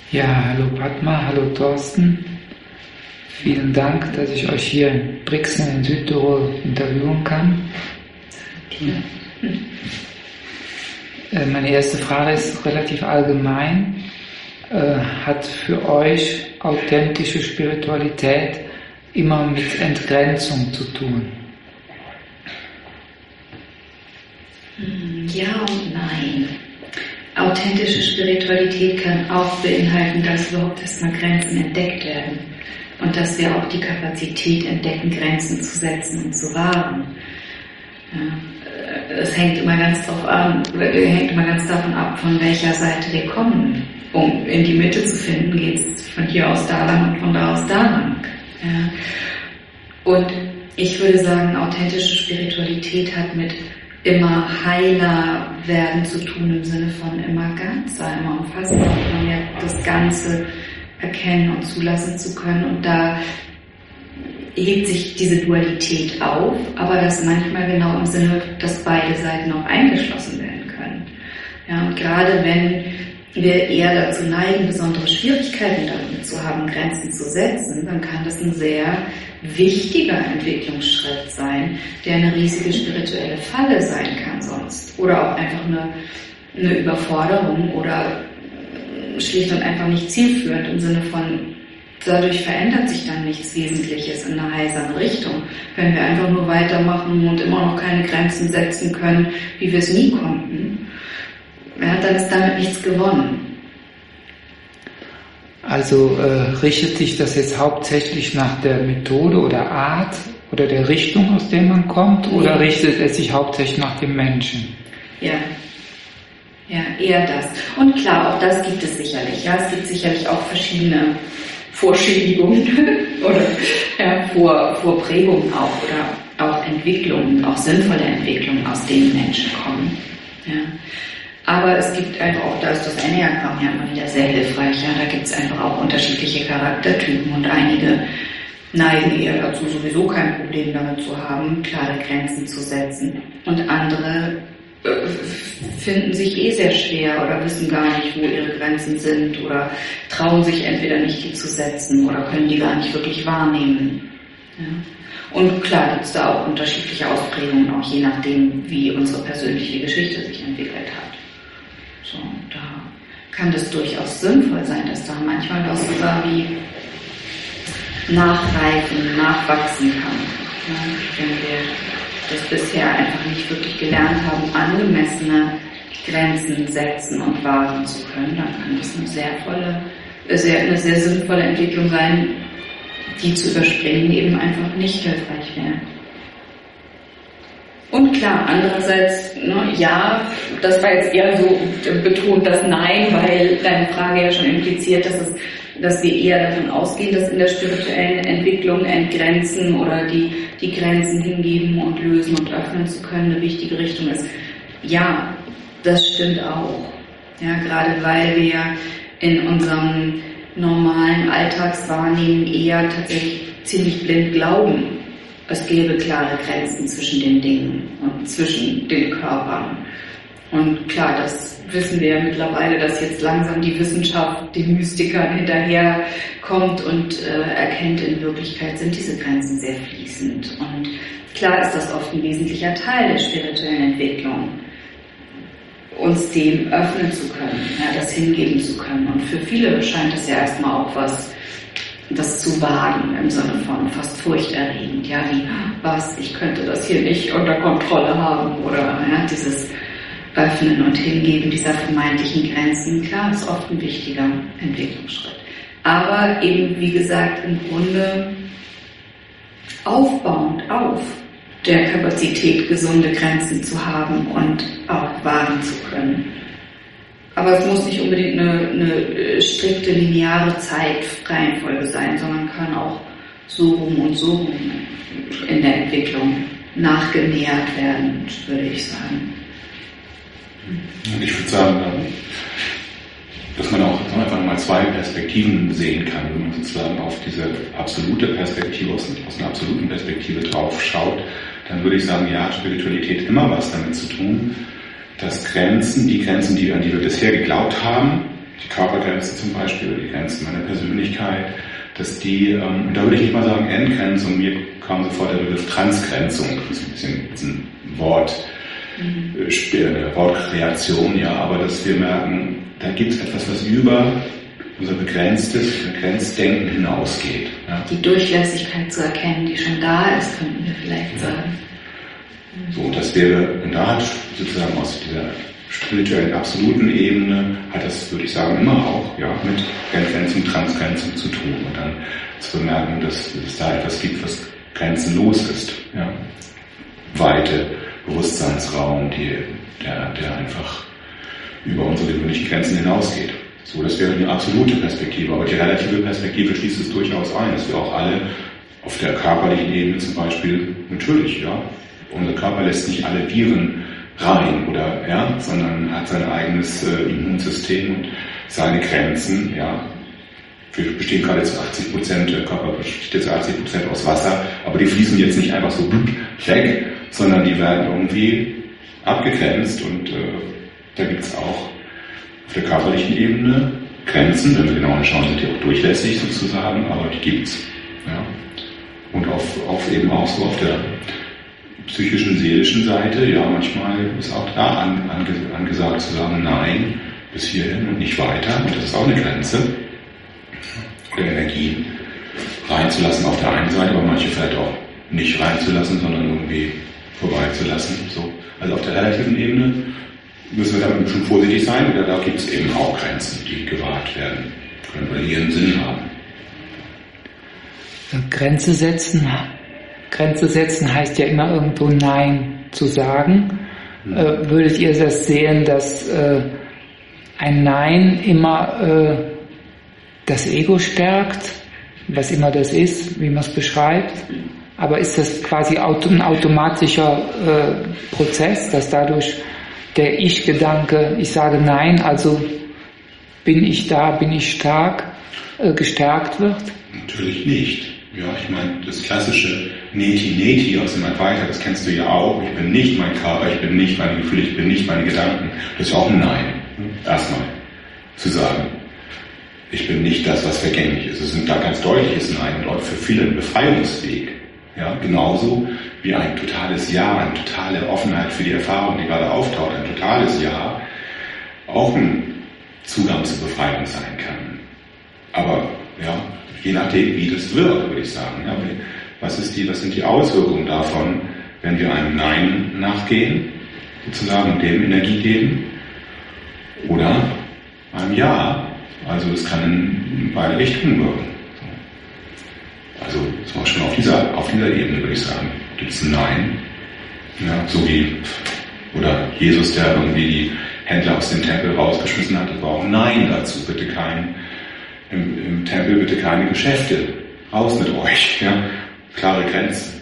Ja, hallo Padma, hallo Thorsten. Vielen Dank, dass ich euch hier in Brixen in Südtirol interviewen kann. Meine erste Frage ist relativ allgemein. Hat für euch authentische Spiritualität immer mit Entgrenzung zu tun? Ja und nein. Authentische Spiritualität kann auch beinhalten, dass überhaupt erstmal Grenzen entdeckt werden und dass wir auch die Kapazität entdecken, Grenzen zu setzen und zu wahren. Es hängt immer ganz davon ab, von welcher Seite wir kommen. Um in die Mitte zu finden, geht es von hier aus da lang und von da aus da lang. Ja. Und ich würde sagen, authentische Spiritualität hat mit immer heiler werden zu tun, im Sinne von immer ganzer, immer umfassender, immer mehr das Ganze erkennen und zulassen zu können. Und da hebt sich diese Dualität auf, aber das manchmal genau im Sinne, dass beide Seiten auch eingeschlossen werden können. Ja, und gerade wenn wir eher dazu neigen, besondere Schwierigkeiten damit zu haben, Grenzen zu setzen, dann kann das ein sehr wichtiger Entwicklungsschritt sein, der eine riesige spirituelle Falle sein kann sonst. Oder auch einfach eine Überforderung oder schlicht und einfach nicht zielführend im Sinne von, dadurch verändert sich dann nichts Wesentliches in eine heilsame Richtung. Wenn wir einfach nur weitermachen und immer noch keine Grenzen setzen können, wie wir es nie konnten, dann ist damit nichts gewonnen. Also richtet sich das jetzt hauptsächlich nach der Methode oder Art oder der Richtung, aus der man kommt, oder richtet es sich hauptsächlich nach dem Menschen? Ja, eher das. Und klar, auch das gibt es sicherlich. Ja, es gibt sicherlich auch verschiedene Vorschädigungen oder Vorprägungen auch oder auch Entwicklungen, auch sinnvolle Entwicklungen, aus denen Menschen kommen. Ja. Aber es gibt einfach auch, da ist das Enneagramm ja immer wieder sehr hilfreich. Ja, da gibt es einfach auch unterschiedliche Charaktertypen und einige neigen eher dazu, sowieso kein Problem damit zu haben, klare Grenzen zu setzen. Und andere finden sich sehr schwer oder wissen gar nicht, wo ihre Grenzen sind oder trauen sich entweder nicht, die zu setzen oder können die gar nicht wirklich wahrnehmen. Ja. Und klar gibt es da auch unterschiedliche Ausprägungen, auch je nachdem, wie unsere persönliche Geschichte sich entwickelt hat. So, da kann das durchaus sinnvoll sein, dass da manchmal auch sogar wie nachreifen, nachwachsen kann. Ja, wenn wir das bisher einfach nicht wirklich gelernt haben, angemessene Grenzen setzen und wahren zu können, dann kann das eine sehr sinnvolle Entwicklung sein, die zu überspringen eben einfach nicht hilfreich wäre. Und klar, andererseits, ja, das war jetzt eher so betont das Nein, weil deine Frage ja schon impliziert, dass wir eher davon ausgehen, dass in der spirituellen Entwicklung entgrenzen oder die Grenzen hingeben und lösen und öffnen zu können eine wichtige Richtung ist. Ja, das stimmt auch. Ja, gerade weil wir in unserem normalen Alltagswahrnehmen eher tatsächlich ziemlich blind glauben, es gäbe klare Grenzen zwischen den Dingen und zwischen den Körpern. Und klar, das wissen wir ja mittlerweile, dass jetzt langsam die Wissenschaft den Mystikern hinterherkommt und erkennt, in Wirklichkeit sind diese Grenzen sehr fließend. Und klar ist das oft ein wesentlicher Teil der spirituellen Entwicklung, uns dem öffnen zu können, ja, das hingeben zu können. Und für viele scheint es ja erstmal auch das zu wagen, im Sinne von fast furchterregend. Ja, wie, ich könnte das hier nicht unter Kontrolle haben, oder ja, dieses Öffnen und Hingeben dieser vermeintlichen Grenzen, klar, ist oft ein wichtiger Entwicklungsschritt. Aber eben, wie gesagt, im Grunde aufbauend auf der Kapazität, gesunde Grenzen zu haben und auch wahren zu können. Aber es muss nicht unbedingt eine strikte, lineare Zeitreihenfolge sein, sondern kann auch so rum und so rum in der Entwicklung nachgenähert werden, würde ich sagen. Und ich würde sagen, dass man auch einfach mal zwei Perspektiven sehen kann. Wenn man sozusagen auf diese absolute Perspektive, aus einer absoluten Perspektive drauf schaut, dann würde ich sagen, ja, Spiritualität immer was damit zu tun, dass die Grenzen, an die wir bisher geglaubt haben, die Körpergrenzen zum Beispiel, oder die Grenzen meiner Persönlichkeit, dass die, und da würde ich nicht mal sagen Entgrenzung, mir kam sofort der Begriff Transgrenzung, das ist ein bisschen Wortkreation, ja, aber dass wir merken, da gibt es etwas, was über unser begrenztes Denken hinausgeht. Ja. Die Durchlässigkeit zu erkennen, die schon da ist, könnten wir vielleicht sagen. So, das wäre, und da hat sozusagen aus dieser spirituellen absoluten Ebene, hat das, würde ich sagen, immer auch mit Entgrenzung, Transgrenzung zu tun und dann zu bemerken, dass es da etwas gibt, was grenzenlos ist. Ja. Weite Bewusstseinsraum, der einfach über unsere gewöhnlichen Grenzen hinausgeht. So, das wäre eine absolute Perspektive, aber die relative Perspektive schließt es durchaus ein, dass wir auch alle auf der körperlichen Ebene zum Beispiel, natürlich, unser Körper lässt nicht alle Viren rein, sondern hat sein eigenes Immunsystem und seine Grenzen, Wir bestehen gerade zu 80%, der Körper besteht zu 80% aus Wasser, aber die fließen jetzt nicht einfach so weg, sondern die werden irgendwie abgegrenzt und da gibt es auch auf der körperlichen Ebene Grenzen, wenn wir genau anschauen, sind die auch durchlässig sozusagen, aber die gibt's. Ja. Und auf eben auch so auf der psychischen, seelischen Seite, manchmal ist auch da angesagt zu sagen, nein, bis hierhin und nicht weiter, und das ist auch eine Grenze. Oder Energie reinzulassen auf der einen Seite, aber manche vielleicht auch nicht reinzulassen, sondern irgendwie vorbeizulassen. So. Also auf der relativen Ebene müssen wir damit schon vorsichtig sein, oder da gibt es eben auch Grenzen, die gewahrt werden können, weil die ihren Sinn haben. Grenze setzen heißt ja immer irgendwo Nein zu sagen. Würdet ihr das sehen, dass ein Nein immer das Ego stärkt, was immer das ist, wie man es beschreibt? Aber ist das quasi ein automatischer Prozess, dass dadurch der Ich-Gedanke, ich sage Nein, also bin ich da, bin ich stark, gestärkt wird? Natürlich nicht. Ja, ich meine, das klassische Neti aus dem Advaita, das kennst du ja auch. Ich bin nicht mein Körper, ich bin nicht meine Gefühle, ich bin nicht meine Gedanken. Das ist auch ein Nein. Erstmal zu sagen, ich bin nicht das, was vergänglich ist. Es ist ein ganz deutliches Nein und für viele ein Befreiungsweg. Ja, genauso wie ein totales Ja, eine totale Offenheit für die Erfahrung, die gerade auftaucht, ein totales Ja, auch ein Zugang zur Befreiung sein kann. Aber je nachdem, wie das wirkt, würde ich sagen. Ja, was sind die Auswirkungen davon, wenn wir einem Nein nachgehen, sozusagen und dem Energie geben, oder einem Ja? Also es kann in beide Richtungen wirken. Also zum Beispiel auf dieser Ebene würde ich sagen, gibt es ein Nein. Ja, so wie, oder Jesus, der irgendwie die Händler aus dem Tempel rausgeschmissen hat, das war auch ein Nein dazu. Bitte im Tempel bitte keine Geschäfte. Raus mit euch. Ja? Klare Grenzen.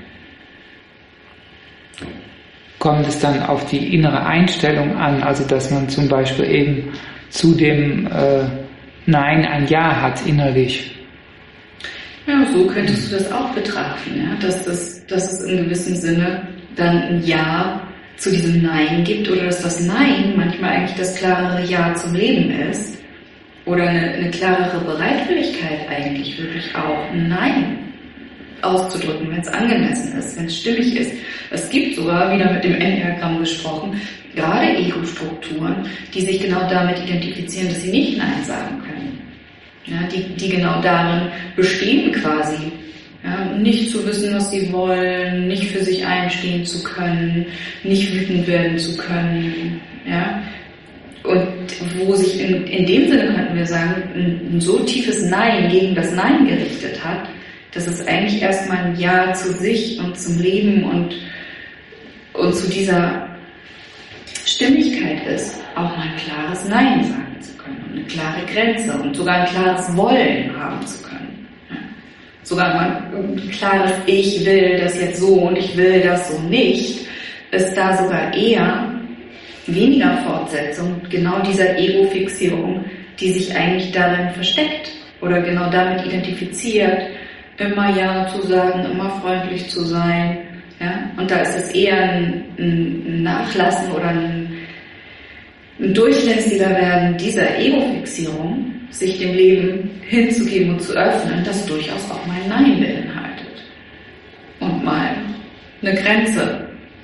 Ja. Kommt es dann auf die innere Einstellung an, also dass man zum Beispiel eben zu dem Nein ein Ja hat innerlich? Ja, so könntest du das auch betrachten, dass es in gewissem Sinne dann ein Ja zu diesem Nein gibt oder dass das Nein manchmal eigentlich das klarere Ja zum Leben ist oder eine klarere Bereitwilligkeit eigentlich wirklich auch ein Nein auszudrücken, wenn es angemessen ist, wenn es stimmig ist. Es gibt sogar, wieder mit dem Enneagramm gesprochen, gerade Ego-Strukturen, die sich genau damit identifizieren, dass sie nicht Nein sagen können. Ja, die genau darin bestehen quasi. Ja, nicht zu wissen, was sie wollen, nicht für sich einstehen zu können, nicht wütend werden zu können. Ja? Und wo sich in dem Sinne, könnten wir sagen, ein so tiefes Nein gegen das Nein gerichtet hat, dass es eigentlich erstmal ein Ja zu sich und zum Leben und zu dieser Stimmigkeit ist, auch mal ein klares Nein sagen zu können und eine klare Grenze und sogar ein klares Wollen haben zu können. Ja. Sogar mal ein klares Ich will das jetzt so und ich will das so nicht, ist da sogar eher weniger Fortsetzung genau dieser Ego-Fixierung, die sich eigentlich darin versteckt oder genau damit identifiziert, immer Ja zu sagen, immer freundlich zu sein. Ja? Und da ist es eher ein Nachlassen oder ein durchlässiger werden dieser Ego-Fixierung, sich dem Leben hinzugeben und zu öffnen, das durchaus auch mal Nein beinhaltet. Und mal eine Grenze.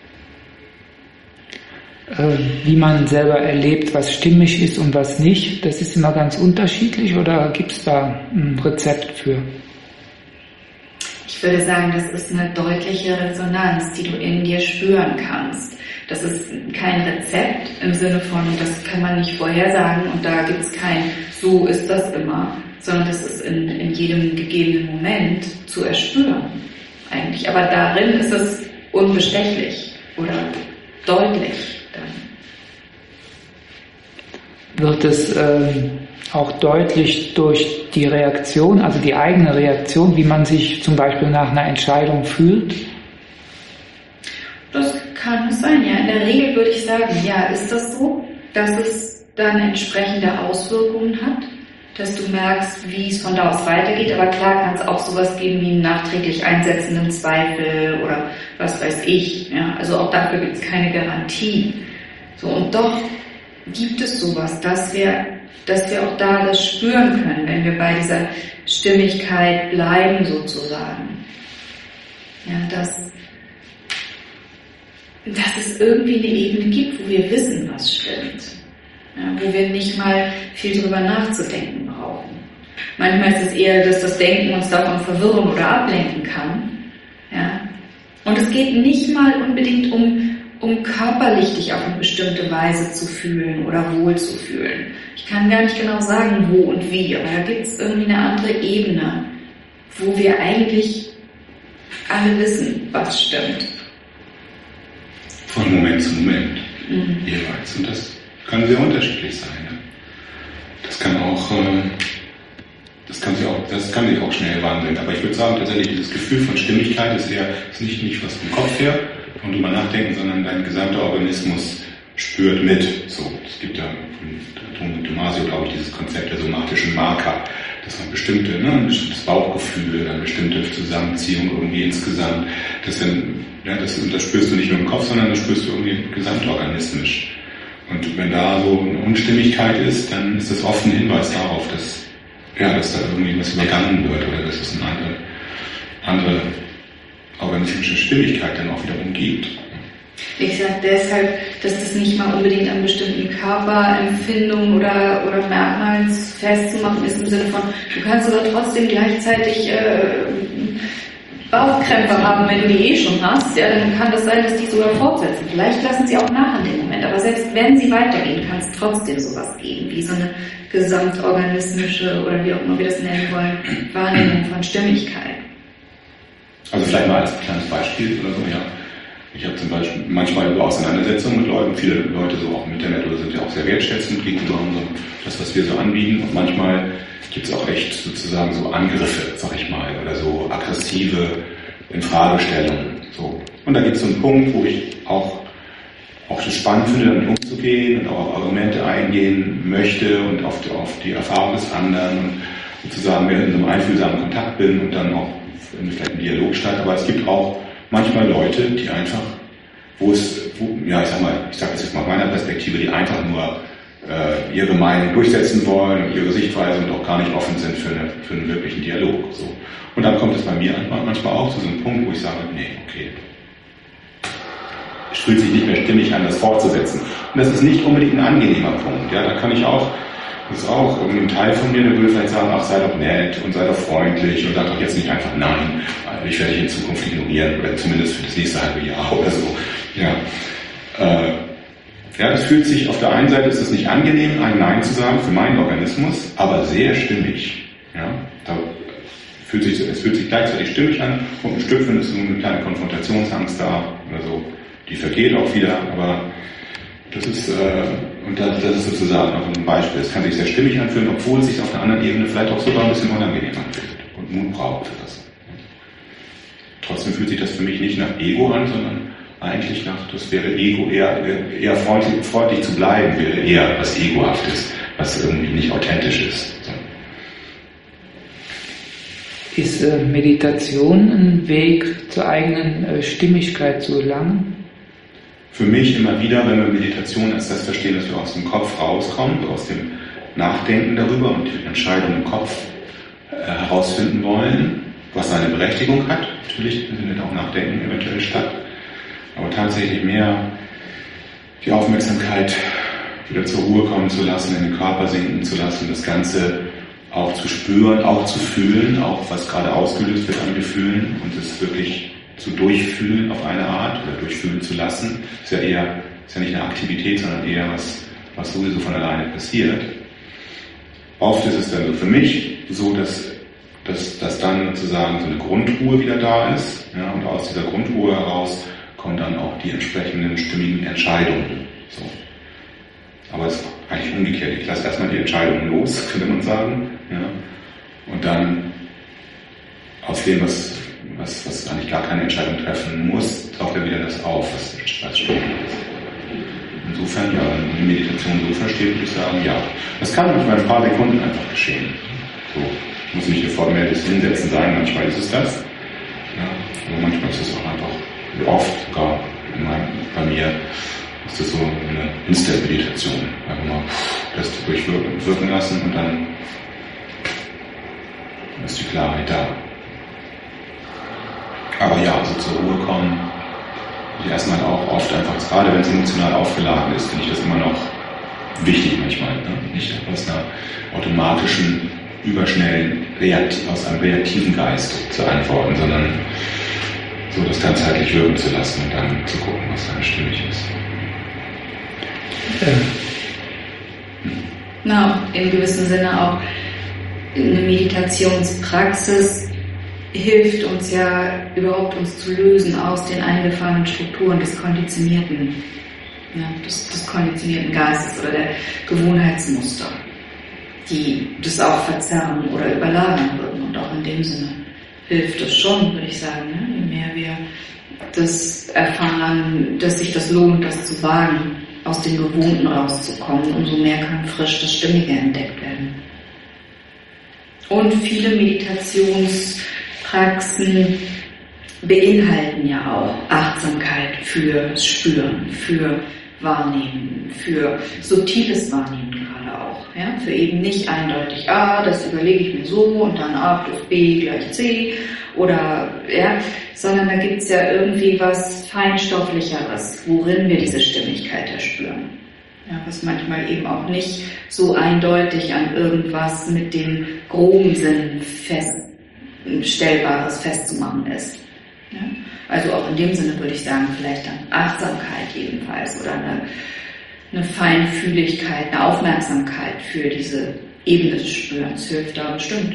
Wie man selber erlebt, was stimmig ist und was nicht, das ist immer ganz unterschiedlich, oder gibt es da ein Rezept für? Ich würde sagen, das ist eine deutliche Resonanz, die du in dir spüren kannst. Das ist kein Rezept im Sinne von, das kann man nicht vorhersagen und da gibt es kein, so ist das immer, sondern das ist in jedem gegebenen Moment zu erspüren eigentlich. Aber darin ist es unbestechlich oder deutlich dann. Wird es auch deutlich durch die Reaktion, also die eigene Reaktion, wie man sich zum Beispiel nach einer Entscheidung fühlt? Das kann es sein, ja. In der Regel würde ich sagen, ja, ist das so, dass es dann entsprechende Auswirkungen hat, dass du merkst, wie es von da aus weitergeht. Aber klar kann es auch sowas geben wie einen nachträglich einsetzenden Zweifel oder was weiß ich. Ja. Also auch dafür gibt es keine Garantie. So, und doch gibt es sowas, dass wir auch da das spüren können, wenn wir bei dieser Stimmigkeit bleiben sozusagen. Ja, dass es irgendwie eine Ebene gibt, wo wir wissen, was stimmt. Ja, wo wir nicht mal viel drüber nachzudenken brauchen. Manchmal ist es eher, dass das Denken uns davon verwirren oder ablenken kann. Ja? Und es geht nicht mal unbedingt um körperlich dich auf eine bestimmte Weise zu fühlen oder wohl zu fühlen. Ich kann gar nicht genau sagen, wo und wie, aber da gibt es irgendwie eine andere Ebene, wo wir eigentlich alle wissen, was stimmt. Von Moment zu Moment jeweils. Und das kann sehr unterschiedlich sein. Ja. Das kann sich auch schnell wandeln. Aber ich würde sagen, tatsächlich dieses Gefühl von Stimmigkeit ist nicht was vom Kopf her und drüber nachdenken, sondern dein gesamter Organismus spürt mit. So, es gibt ja von Damasio, glaube ich, dieses Konzept der somatischen Marker, dass man ein bestimmtes Bauchgefühl, eine bestimmte Zusammenziehung irgendwie insgesamt, das spürst du nicht nur im Kopf, sondern das spürst du irgendwie gesamtorganismisch. Und wenn da so eine Unstimmigkeit ist, dann ist das oft ein Hinweis darauf, dass da irgendwie was übergangen wird oder dass es eine andere organismische Stimmigkeit dann auch wiederum gibt. Ich sage deshalb, dass das nicht mal unbedingt an bestimmten Körperempfindungen oder Merkmalen festzumachen ist, im Sinne von, du kannst aber trotzdem gleichzeitig Bauchkrämpfe haben, wenn du die schon hast, ja, dann kann das sein, dass die sogar fortsetzen. Vielleicht lassen sie auch nach in dem Moment, aber selbst wenn sie weitergehen, kann es trotzdem sowas geben, wie so eine gesamtorganismische oder wie auch immer wir das nennen wollen, Wahrnehmung von Stimmigkeit. Also vielleicht mal als kleines Beispiel oder so, ja. Ich habe zum Beispiel manchmal so Auseinandersetzungen mit Leuten, viele Leute so auch im Internet oder sind ja auch sehr wertschätzend gegenüber das, was wir so anbieten. Und manchmal gibt es auch echt sozusagen so Angriffe, sag ich mal, oder so aggressive Infragestellungen. So. Und da gibt es so einen Punkt, wo ich auch das spannend finde, damit umzugehen und auch auf Argumente eingehen möchte und auf die Erfahrung des anderen und sozusagen mehr in so einem einfühlsamen Kontakt bin und dann auch vielleicht ein Dialog statt. Aber es gibt auch manchmal Leute, die einfach, ich sage das jetzt mal aus meiner Perspektive, die einfach nur ihre Meinung durchsetzen wollen und ihre Sichtweise und auch gar nicht offen sind für einen wirklichen Dialog. So. Und dann kommt es bei mir manchmal auch zu so einem Punkt, wo ich sage, nee, okay, es fühlt sich nicht mehr stimmig an, das fortzusetzen. Und das ist nicht unbedingt ein angenehmer Punkt. Ja, da kann ich auch, das ist auch ein Teil von mir, der würde vielleicht sagen, ach, sei doch nett und sei doch freundlich und sag doch jetzt nicht einfach nein, ich werde dich in Zukunft ignorieren oder zumindest für das nächste halbe Jahr oder so. Ja. Das fühlt sich, auf der einen Seite ist es nicht angenehm, ein Nein zu sagen für meinen Organismus, aber sehr stimmig. Ja. Es fühlt sich gleichzeitig stimmig an und ein Stück ist so eine kleine Konfrontationsangst da oder so. Die vergeht auch wieder, aber das ist sozusagen auch ein Beispiel. Es kann sich sehr stimmig anfühlen, obwohl es sich auf einer anderen Ebene vielleicht auch sogar ein bisschen unangenehm anfühlt und Mut braucht für das. Trotzdem fühlt sich das für mich nicht nach Ego an, sondern eigentlich das wäre Ego eher freundlich zu bleiben, wäre eher was Egohaftes, was irgendwie nicht authentisch ist. So. Ist Meditation ein Weg zur eigenen Stimmigkeit zu gelangen? für mich immer wieder, wenn wir Meditation als das verstehen, dass wir aus dem Kopf rauskommen, aus dem Nachdenken darüber und die Entscheidung im Kopf herausfinden wollen, was seine Berechtigung hat. Natürlich findet auch Nachdenken eventuell statt, aber tatsächlich mehr die Aufmerksamkeit wieder zur Ruhe kommen zu lassen, in den Körper sinken zu lassen, das Ganze auch zu spüren, auch zu fühlen, auch was gerade ausgelöst wird an Gefühlen und es wirklich zu durchfühlen auf eine Art oder durchfühlen zu lassen. Ist ja nicht eine Aktivität, sondern eher was sowieso von alleine passiert. Oft ist es dann so für mich so, dass dann sozusagen so eine Grundruhe wieder da ist, ja, und aus dieser Grundruhe heraus kommen dann auch die entsprechenden stimmigen Entscheidungen. So. Aber es ist eigentlich umgekehrt. Ich lasse erstmal die Entscheidungen los, könnte man sagen, ja, und dann aus dem, was eigentlich gar keine Entscheidung treffen muss, taucht er wieder das auf, was stimmig ist. Insofern, ja, wenn man die Meditation so versteht, würde ich sagen, ja. Das kann manchmal ein paar Sekunden einfach geschehen. So, muss nicht eine formelles Hinsetzen sein, manchmal ist es das. Ja, aber manchmal ist es auch einfach, oft sogar bei mir, ist das so eine Instant-Meditation. Einfach mal das durchwirken lassen und dann ist die Klarheit da. Aber ja, also zur Ruhe kommen, ich erstmal auch oft einfach, gerade wenn es emotional aufgeladen ist, finde ich das immer noch wichtig manchmal. Ne? Nicht aus einer automatischen, überschnellen, aus einem reaktiven Geist zu antworten, sondern so das ganzheitlich wirken zu lassen und dann zu gucken, was dann stimmig ist. Im gewissen Sinne auch eine Meditationspraxis hilft uns ja überhaupt, uns zu lösen aus den eingefahrenen Strukturen des konditionierten, des konditionierten Geistes oder der Gewohnheitsmuster, die das auch verzerren oder überlagern würden. Und auch in dem Sinne hilft es schon, würde ich sagen, je mehr wir das erfahren, dass sich das lohnt, das zu wagen, aus dem Gewohnten rauszukommen, umso mehr kann frisch das Stimmige entdeckt werden. Und viele Meditationspraxen beinhalten ja auch Achtsamkeit für Spüren, für Wahrnehmen, für subtiles Wahrnehmen gerade auch. Ja? Für eben nicht eindeutig, das überlege ich mir so und dann A plus B gleich C oder sondern da gibt es ja irgendwie was Feinstofflicheres, worin wir diese Stimmigkeit erspüren. Ja, was manchmal eben auch nicht so eindeutig an irgendwas mit dem groben Sinn Stellbares festzumachen ist. Ja? Also auch in dem Sinne würde ich sagen, vielleicht dann Achtsamkeit jedenfalls oder eine Feinfühligkeit, eine Aufmerksamkeit für diese Ebene des Spürens hilft da bestimmt.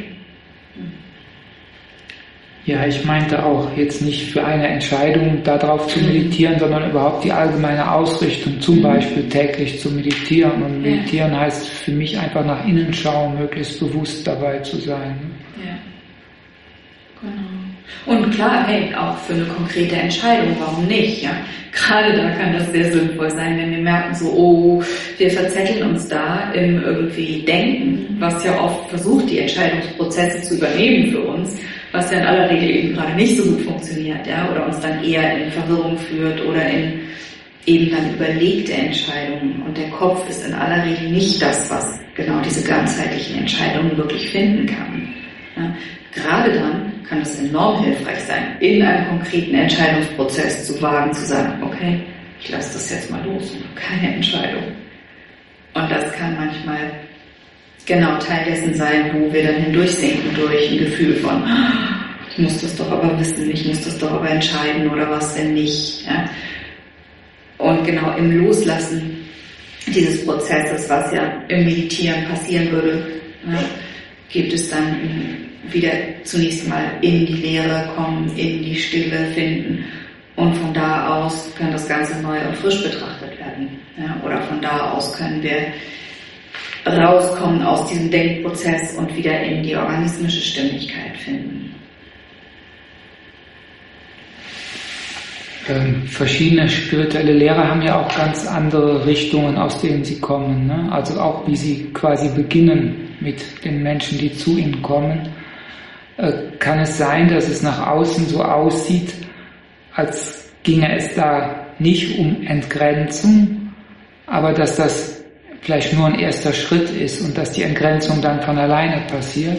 Ja, ich meinte auch jetzt nicht für eine Entscheidung darauf zu meditieren, sondern überhaupt die allgemeine Ausrichtung, zum Beispiel täglich zu meditieren. Und meditieren heißt für mich einfach nach innen schauen, möglichst bewusst dabei zu sein. Ja, genau. Und klar, auch für eine konkrete Entscheidung, warum nicht? Ja? Gerade da kann das sehr sinnvoll sein, wenn wir merken so, wir verzetteln uns da im irgendwie Denken, was ja oft versucht, die Entscheidungsprozesse zu übernehmen für uns, was ja in aller Regel eben gerade nicht so gut funktioniert, ja, oder uns dann eher in Verwirrung führt oder in eben dann überlegte Entscheidungen. Und der Kopf ist in aller Regel nicht das, was genau diese ganzheitlichen Entscheidungen wirklich finden kann. Ja? Gerade dann kann es enorm hilfreich sein, in einem konkreten Entscheidungsprozess zu wagen, zu sagen, okay, ich lasse das jetzt mal los und keine Entscheidung. Und das kann manchmal genau Teil dessen sein, wo wir dann hindurchsinken durch ein Gefühl von, ich muss das doch aber wissen, ich muss das doch aber entscheiden oder was denn nicht. Ja? Und genau im Loslassen dieses Prozesses, was ja im Meditieren passieren würde, gibt es dann wieder zunächst mal in die Leere kommen, in die Stille finden und von da aus kann das Ganze neu und frisch betrachtet werden. Ja? Oder von da aus können wir rauskommen aus diesem Denkprozess und wieder in die organismische Stimmigkeit finden. Verschiedene spirituelle Lehrer haben ja auch ganz andere Richtungen, aus denen sie kommen. Ne? Also auch wie sie quasi beginnen mit den Menschen, die zu ihnen kommen. Kann es sein, dass es nach außen so aussieht, als ginge es da nicht um Entgrenzung, aber dass das vielleicht nur ein erster Schritt ist und dass die Entgrenzung dann von alleine passiert?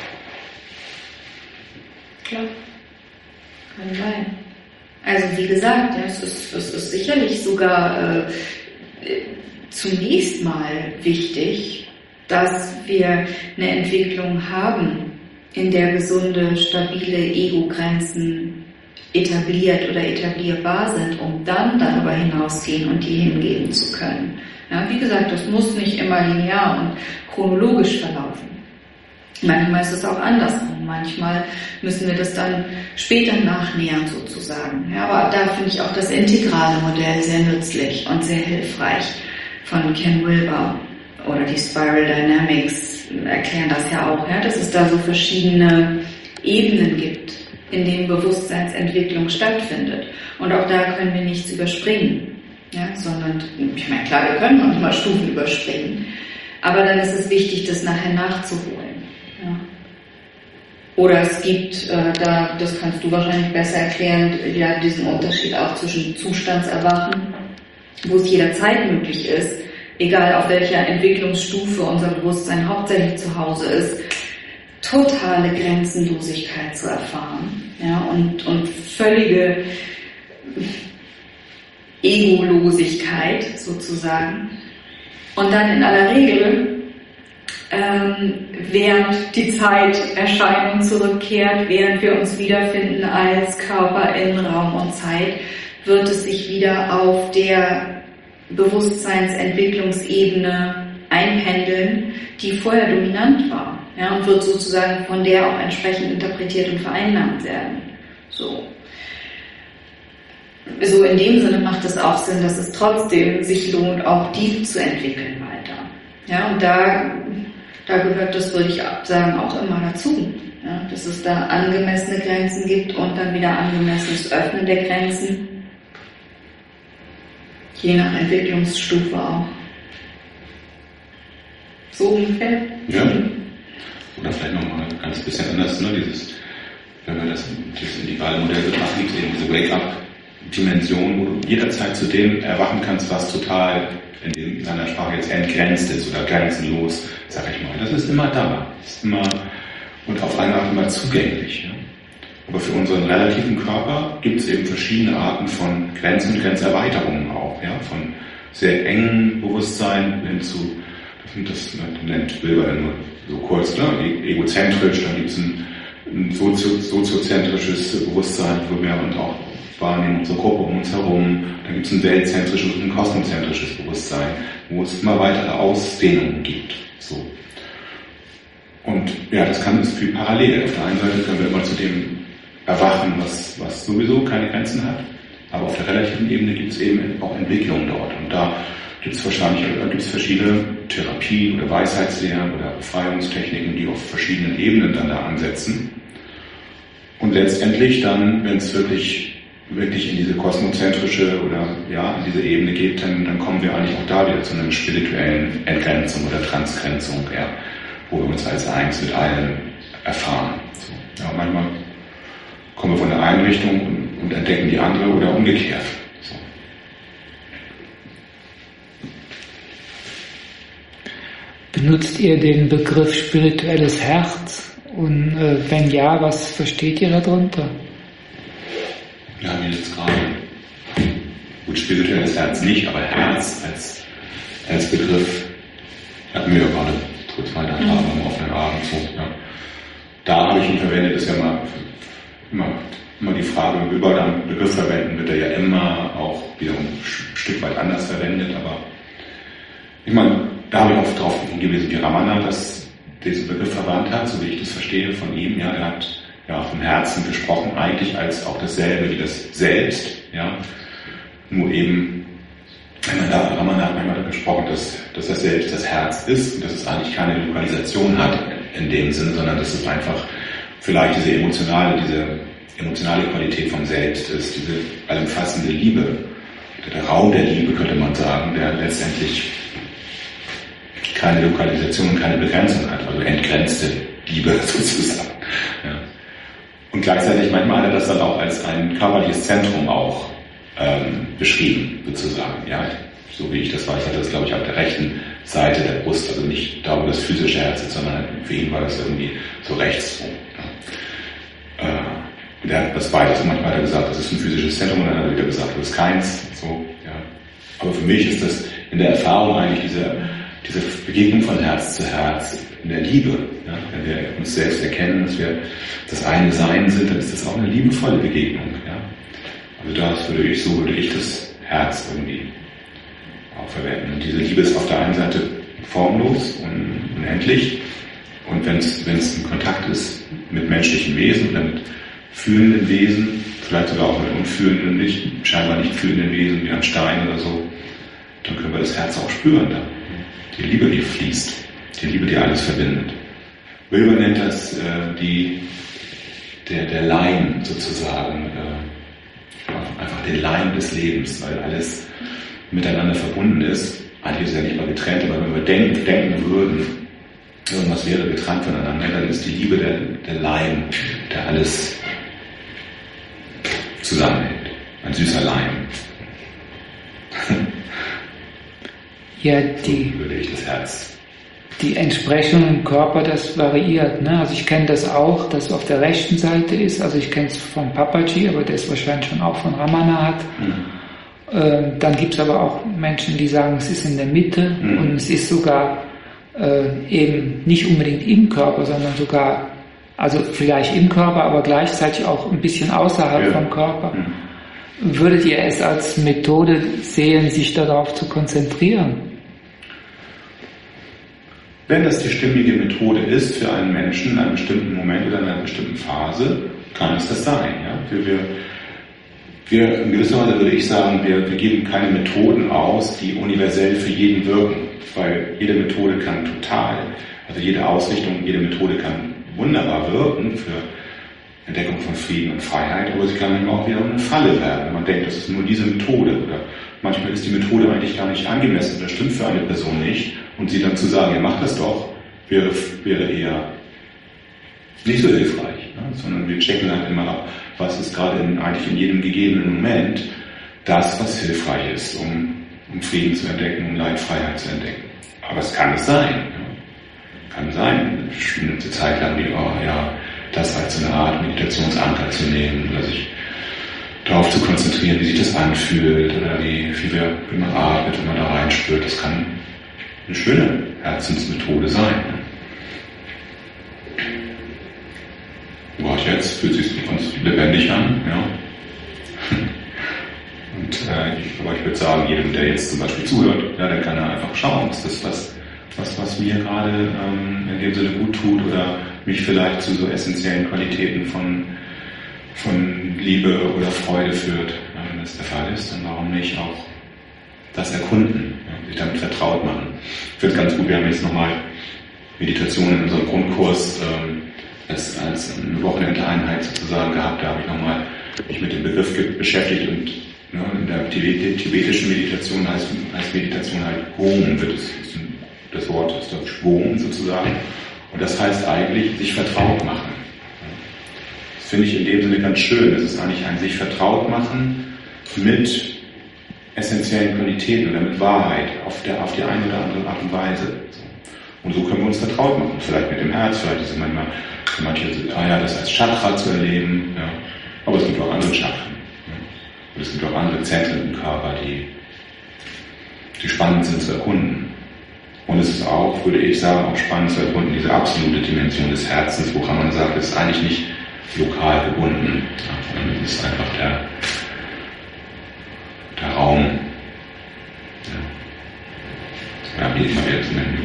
Klar, kann sein. Also wie gesagt, ja, es ist sicherlich sogar zunächst mal wichtig, dass wir eine Entwicklung haben, in der gesunde, stabile Ego-Grenzen etabliert oder etablierbar sind, um dann darüber hinausgehen und die hingeben zu können. Ja, wie gesagt, das muss nicht immer linear und chronologisch verlaufen. Manchmal ist es auch andersrum. Manchmal müssen wir das dann später nachnähern sozusagen. Ja, aber da finde ich auch das integrale Modell sehr nützlich und sehr hilfreich von Ken Wilber oder die Spiral Dynamics erklären das ja auch, ja, dass es da so verschiedene Ebenen gibt, in denen Bewusstseinsentwicklung stattfindet. Und auch da können wir nichts überspringen. Ja, sondern, ich meine, klar, wir können manchmal Stufen überspringen, aber dann ist es wichtig, das nachher nachzuholen. Ja. Oder es gibt, das kannst du wahrscheinlich besser erklären, ja, diesen Unterschied auch zwischen Zustandserwachen, wo es jederzeit möglich ist, egal auf welcher Entwicklungsstufe unser Bewusstsein hauptsächlich zu Hause ist, totale Grenzenlosigkeit zu erfahren, ja, und völlige Egolosigkeit sozusagen. Und dann in aller Regel, während die Zeiterscheinung zurückkehrt, während wir uns wiederfinden als Körper in Raum und Zeit, wird es sich wieder auf der Bewusstseinsentwicklungsebene einpendeln, die vorher dominant war, ja, und wird sozusagen von der auch entsprechend interpretiert und vereinnahmt werden. So in dem Sinne macht es auch Sinn, dass es trotzdem sich lohnt, auch die zu entwickeln weiter. Ja, und da gehört das, würde ich sagen, auch immer dazu. Ja, dass es da angemessene Grenzen gibt und dann wieder angemessenes Öffnen der Grenzen. Je nach Entwicklungsstufe auch. So ungefähr? Ja. Oder vielleicht nochmal ein ganz bisschen anders, ne? Wenn wir das integrale Modell betrachten, gibt es eben diese Wake-up-Dimension, wo du jederzeit zu dem erwachen kannst, was total in deiner Sprache jetzt entgrenzt ist oder grenzenlos, sag ich mal. Das ist immer da. Das ist immer und auf eine Art immer zugänglich. Ja? Aber für unseren relativen Körper gibt es eben verschiedene Arten von Grenzen und Grenzerweiterungen auch. Ja? Von sehr engen Bewusstsein hin zu, das nennt Wilber dann nur so kurz, ne? Egozentrisch, dann gibt es ein soziozentrisches Bewusstsein, wo wir und auch wahrnehmen unsere Gruppe um uns herum, dann gibt es ein weltzentrisches und ein kosmozentrisches Bewusstsein, wo es immer weitere Ausdehnungen gibt. So. Und ja, das kann es viel parallel. Auf der einen Seite können wir immer zu dem erwachen, was sowieso keine Grenzen hat, aber auf der relativen Ebene gibt es eben auch Entwicklungen dort. Und da gibt es verschiedene Therapien oder Weisheitslehren oder Befreiungstechniken, die auf verschiedenen Ebenen dann da ansetzen. Und letztendlich dann, wenn es wirklich in diese kosmozentrische oder ja, in diese Ebene geht, dann kommen wir eigentlich auch da wieder zu einer spirituellen Entgrenzung oder Transgrenzung, ja, wo wir uns als eins mit allem erfahren. So. Ja, manchmal kommen wir von der einen Richtung und entdecken die andere oder umgekehrt. So. Benutzt ihr den Begriff spirituelles Herz? Und wenn ja, was versteht ihr darunter? Wir haben jetzt gerade, gut, spirituelles Herz nicht, aber Herz als Begriff hatten wir ja gerade kurz mal da am offenen Abend. So, ja. Da habe ich ihn verwendet, ist ja immer die Frage, wenn wir überall einen Begriff verwenden, wird er ja immer auch wieder ein Stück weit anders verwendet, aber ich meine, da habe ich auch darauf hingewiesen, wie Ramana das diesen Begriff verwandt hat, so wie ich das verstehe von ihm. Ja, er hat ja vom Herzen gesprochen, eigentlich als auch dasselbe wie das Selbst. Ja, nur eben, Ramana hat manchmal gesprochen, dass das Selbst das Herz ist und dass es eigentlich keine Lokalisation hat in dem Sinn, sondern dass es einfach vielleicht diese emotionale Qualität vom Selbst ist, diese allumfassende Liebe, der Raum der Liebe, könnte man sagen, der letztendlich keine Lokalisation und keine Begrenzung hat, also entgrenzte Liebe sozusagen. Ja. Und gleichzeitig manchmal hat er das dann auch als ein körperliches Zentrum auch beschrieben, sozusagen. Ja, so wie ich das weiß, hat er das, glaube ich, auf der rechten Seite der Brust, also nicht da, wo das physische Herz ist, sondern für ihn war das irgendwie so rechts rum. Ja. Der hat das beides. Manchmal hat er gesagt, das ist ein physisches Zentrum, und dann hat er wieder gesagt, das ist keins. So, ja. Aber für mich ist das in der Erfahrung eigentlich diese Begegnung von Herz zu Herz in der Liebe. Ja. Wenn wir uns selbst erkennen, dass wir das eine Sein sind, dann ist das auch eine liebevolle Begegnung. Ja. Also so würde ich das Herz irgendwie auch verwenden. Und diese Liebe ist auf der einen Seite formlos und unendlich. Und wenn es in Kontakt ist mit menschlichen Wesen oder mit fühlenden Wesen, vielleicht sogar auch mit unfühlenden, scheinbar nicht fühlenden Wesen wie ein Stein oder so, dann können wir das Herz auch spüren da. Die Liebe, die fließt. Die Liebe, die alles verbindet. Wilber nennt das der Leim sozusagen, einfach den Leim des Lebens, weil alles miteinander verbunden ist. Eigentlich ist es ja nicht mal getrennt, aber wenn wir denken würden, irgendwas wäre getrennt voneinander, dann ist die Liebe der Leim, der alles zusammenhält. Ein süßer Leim. Ja, So würde ich das Herz. Die Entsprechung im Körper, das variiert. Ne? Also ich kenne das auch, dass es auf der rechten Seite ist. Also ich kenne es von Papaji, aber der ist wahrscheinlich schon auch von Ramanath. Dann gibt es aber auch Menschen, die sagen, es ist in der Mitte und es ist sogar eben nicht unbedingt im Körper, sondern sogar, also vielleicht im Körper, aber gleichzeitig auch ein bisschen außerhalb vom Körper. Würdet ihr es als Methode sehen, sich darauf zu konzentrieren? Wenn das die stimmige Methode ist für einen Menschen in einem bestimmten Moment oder in einer bestimmten Phase, kann es das sein. Ja? Wir in gewisser Weise würde ich sagen, wir geben keine Methoden aus, die universell für jeden wirken, weil jede Methode kann also jede Ausrichtung, jede Methode kann wunderbar wirken für Entdeckung von Frieden und Freiheit, aber sie kann eben auch wieder eine Falle werden, wenn man denkt, das ist nur diese Methode, oder manchmal ist die Methode eigentlich gar nicht angemessen, das stimmt für eine Person nicht, und sie dann zu sagen, ihr macht das doch, wäre eher nicht so hilfreich, ne? Sondern wir checken halt immer ab, was ist gerade eigentlich in jedem gegebenen Moment das, was hilfreich ist, um Frieden zu entdecken, um Leidfreiheit zu entdecken. Aber es kann es sein. Ja? Kann sein, eine Zeit lang das als eine Art Meditationsanker zu nehmen, oder sich darauf zu konzentrieren, wie sich das anfühlt, oder wie man atmet, wenn man da reinspürt. Das kann eine schöne Herzensmethode sein. Jetzt fühlt es sich ganz lebendig an, ja. Aber ich würde sagen, jedem, der jetzt zum Beispiel zuhört, ja, der kann ja einfach schauen, ist das was mir gerade in dem Sinne gut tut oder mich vielleicht zu so essentiellen Qualitäten von Liebe oder Freude führt. Ja, wenn das der Fall ist, dann warum nicht auch das erkunden, ja, sich damit vertraut machen. Ich finde es ganz gut, wir haben jetzt nochmal Meditation in unserem Grundkurs als eine Wochenendeinheit sozusagen gehabt. Da habe ich nochmal mich mit dem Begriff beschäftigt und in der tibetischen Meditation heißt Meditation halt Om, das Wort ist dort Schwung sozusagen, und das heißt eigentlich sich vertraut machen. Das finde ich in dem Sinne ganz schön. Das ist eigentlich ein sich vertraut machen mit essentiellen Qualitäten oder mit Wahrheit auf die eine oder andere Art und Weise. Und so können wir uns vertraut machen. Vielleicht mit dem Herz, vielleicht ist es manchmal für manche, das als Chakra zu erleben. Ja. Aber es gibt auch andere Chakren. Ja. Und es gibt auch andere Zentren im Körper, die spannend sind zu erkunden. Und es ist auch, würde ich sagen, auch spannend zu erkunden, diese absolute Dimension des Herzens, woran man sagt, es ist eigentlich nicht lokal gebunden, sondern es ist einfach der Raum. Ja, wie ich mal jetzt nennen.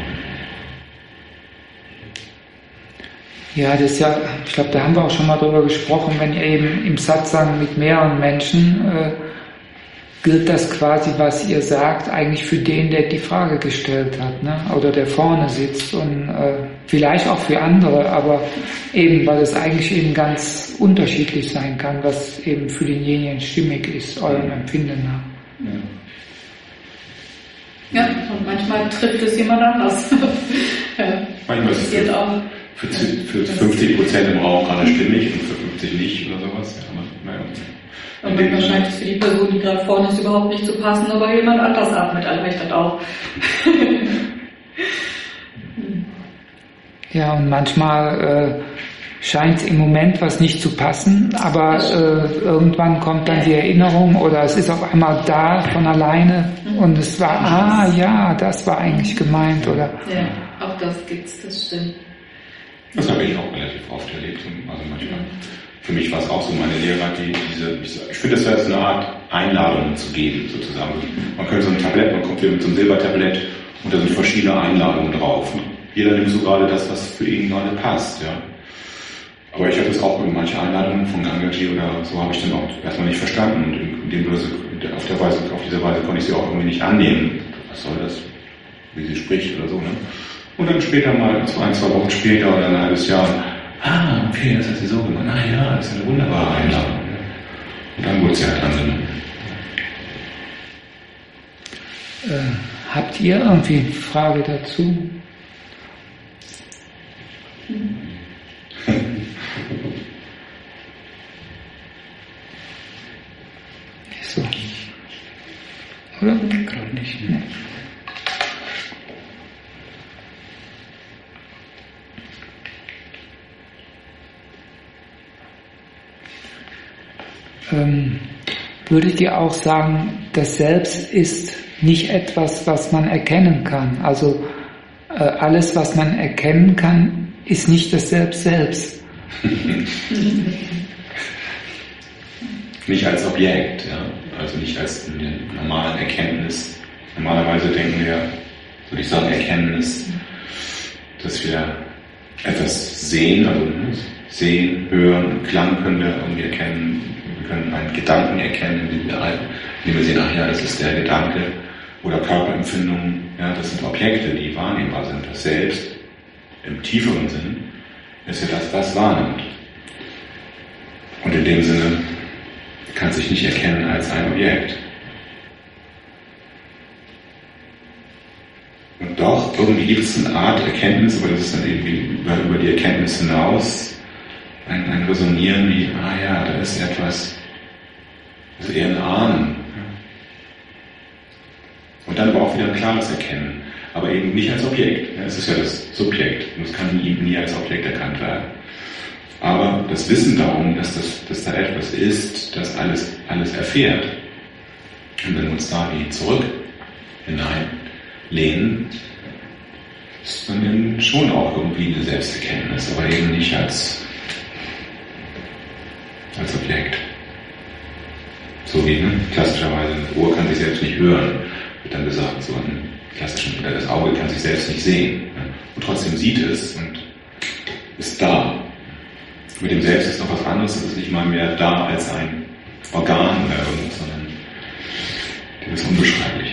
Ja, das ist ja, ich glaube, da haben wir auch schon mal drüber gesprochen, wenn ihr eben im Satsang mit mehreren Menschen gilt das quasi, was ihr sagt, eigentlich für den, der die Frage gestellt hat, ne? Oder der vorne sitzt und vielleicht auch für andere, aber eben, weil es eigentlich eben ganz unterschiedlich sein kann, was eben für denjenigen stimmig ist, eurem Empfinden nach. Ja, und manchmal trifft es jemand anders. Ja. Manchmal ist es auch für 50% im Raum gerade stimmig und sich nicht oder sowas. Ja, aber, naja. Und manchmal scheint es für die Person, die gerade vorne ist, überhaupt nicht zu passen, aber jemand anders atmet erleichtert auch. Ja, und manchmal scheint im Moment was nicht zu passen, aber irgendwann kommt dann die Erinnerung oder es ist auf einmal da von alleine und es war, ja, das war eigentlich gemeint, oder? Ja, auch das gibt's, das stimmt. Das habe ich auch relativ oft erlebt. Also manchmal, für mich war es auch so meine Lehrer, ich finde, das wäre eine Art Einladung zu geben, sozusagen. Man könnte so ein Tablett, man kommt hier mit so einem Silbertablett und da sind verschiedene Einladungen drauf. Und jeder nimmt so gerade das, was für ihn gerade passt, ja. Aber ich habe das auch mit manchen Einladungen von Gangaji oder so habe ich dann auch erstmal nicht verstanden. Und auf dieser Weise konnte ich sie auch irgendwie nicht annehmen. Was soll das? Wie sie spricht oder so, ne? Und dann später mal, 2 Wochen später oder ein halbes Jahr, okay, das hat sie so gemacht. Ja, das ist eine wunderbare Einladung. Und dann wurde sie halt angenommen. Habt ihr irgendwie eine Frage dazu? So. Oder? Gerade nicht. Ne? Würdet ihr auch sagen, das Selbst ist nicht etwas, was man erkennen kann? Also alles, was man erkennen kann, ist nicht das Selbst. Nicht als Objekt, ja. Also nicht als eine normale Erkenntnis. Normalerweise denken wir, würde ich sagen, Erkenntnis, dass wir etwas sehen, also sehen, hören, Klang können wir irgendwie erkennen, wir können einen Gedanken erkennen, indem wir sehen, das ist der Gedanke, oder Körperempfindungen, ja, das sind Objekte, die wahrnehmbar sind. Das Selbst im tieferen Sinn ist ja das, was wahrnimmt. Und in dem Sinne kann sich nicht erkennen als ein Objekt. Und doch, irgendwie gibt es eine Art Erkenntnis, aber das ist dann irgendwie über die Erkenntnis hinaus ein Resonieren wie, da ist etwas, also eher ein Ahnen. Und dann aber auch wieder ein klares Erkennen, aber eben nicht als Objekt. Es ist ja das Subjekt und es kann nie als Objekt erkannt werden. Aber das Wissen darum, dass da etwas ist, das alles erfährt. Und wenn wir uns da wie zurück hineinlehnen, ist dann eben schon auch irgendwie eine Selbsterkenntnis, aber eben nicht als Objekt. So wie klassischerweise ein Ohr kann sich selbst nicht hören, wird dann gesagt, so ein klassischen, das Auge kann sich selbst nicht sehen. Und trotzdem sieht es und ist da. Mit dem Selbst ist noch was anderes, es ist nicht mal mehr da als ein Organ oder irgendwas, sondern das Unbeschreibliche.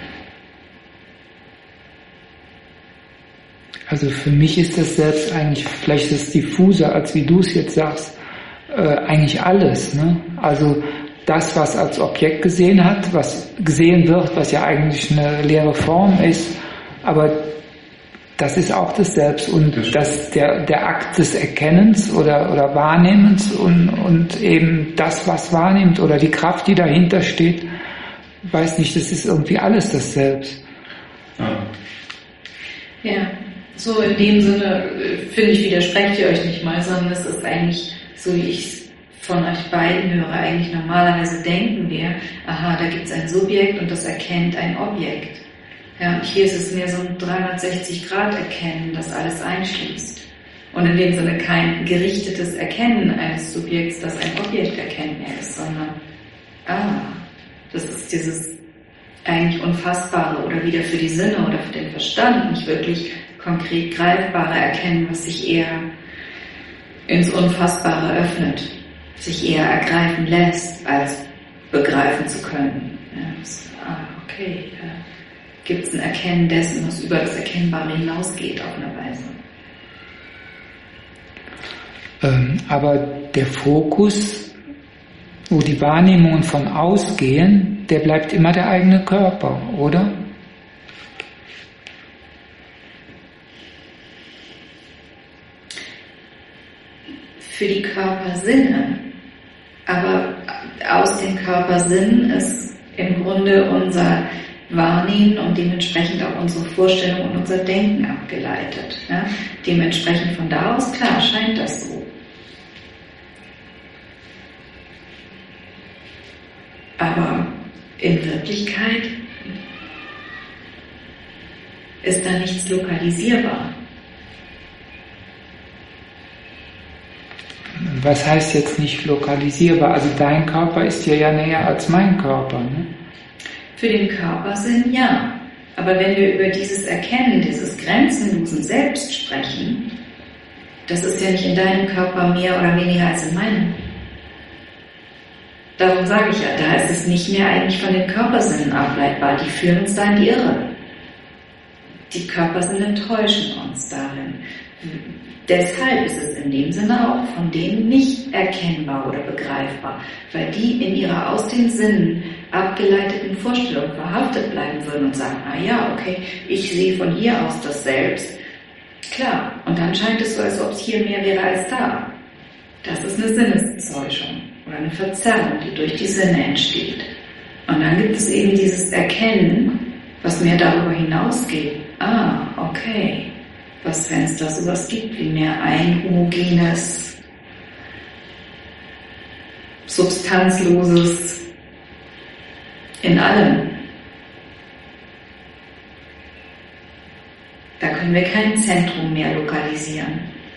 Also für mich ist das Selbst eigentlich, vielleicht ist es diffuser, als wie du es jetzt sagst, eigentlich alles. Ne? Also das, was als Objekt gesehen hat, was gesehen wird, was ja eigentlich eine leere Form ist, aber das ist auch das Selbst und das der Akt des Erkennens oder Wahrnehmens und eben das, was wahrnimmt oder die Kraft, die dahinter steht, weiß nicht, das ist irgendwie alles das Selbst. Ja, so in dem Sinne, finde ich, widersprecht ihr euch nicht mal, sondern es ist eigentlich, so wie ich es von euch beiden höre, eigentlich normalerweise denken wir, da gibt es ein Subjekt und das erkennt ein Objekt. Ja, und hier ist es mehr so ein 360-Grad-Erkennen, das alles einschließt. Und in dem Sinne kein gerichtetes Erkennen eines Subjekts, das ein Objekt erkennt mehr ist, sondern, das ist dieses eigentlich Unfassbare oder wieder für die Sinne oder für den Verstand nicht wirklich konkret greifbare Erkennen, was sich eher ins Unfassbare öffnet, sich eher ergreifen lässt, als begreifen zu können. Ja, gibt es ein Erkennen dessen, was über das Erkennbare hinausgeht auf eine Weise. Aber der Fokus, wo die Wahrnehmungen von ausgehen, der bleibt immer der eigene Körper, oder? für die Körpersinne. Aber aus den Körpersinnen ist im Grunde unser Wahrnehmen und dementsprechend auch unsere Vorstellung und unser Denken abgeleitet. Ja? Dementsprechend von da aus, klar, scheint das so. Aber in Wirklichkeit ist da nichts lokalisierbar. Was heißt jetzt nicht lokalisierbar? Also dein Körper ist dir ja näher als mein Körper. Ne? Für den Körpersinn ja. Aber wenn wir über dieses Erkennen, dieses grenzenlosen Selbst sprechen, das ist ja nicht in deinem Körper mehr oder weniger als in meinem. Darum sage ich ja, da ist es nicht mehr eigentlich von den Körpersinnen ableitbar. Die führen uns da in die Irre. Die Körpersinnen täuschen uns darin. Deshalb ist es in dem Sinne auch von denen nicht erkennbar oder begreifbar, weil die in ihrer aus den Sinnen abgeleiteten Vorstellung verhaftet bleiben würden und sagen, ah ja, okay, ich sehe von hier aus das Selbst. Klar, und dann scheint es so, als ob es hier mehr wäre als da. Das ist eine Sinnestäuschung oder eine Verzerrung, die durch die Sinne entsteht. Und dann gibt es eben dieses Erkennen, was mehr darüber hinausgeht. Ah, okay. Was, wenn es da sowas gibt wie mehr ein homogenes, substanzloses in allem. Da können wir kein Zentrum mehr lokalisieren.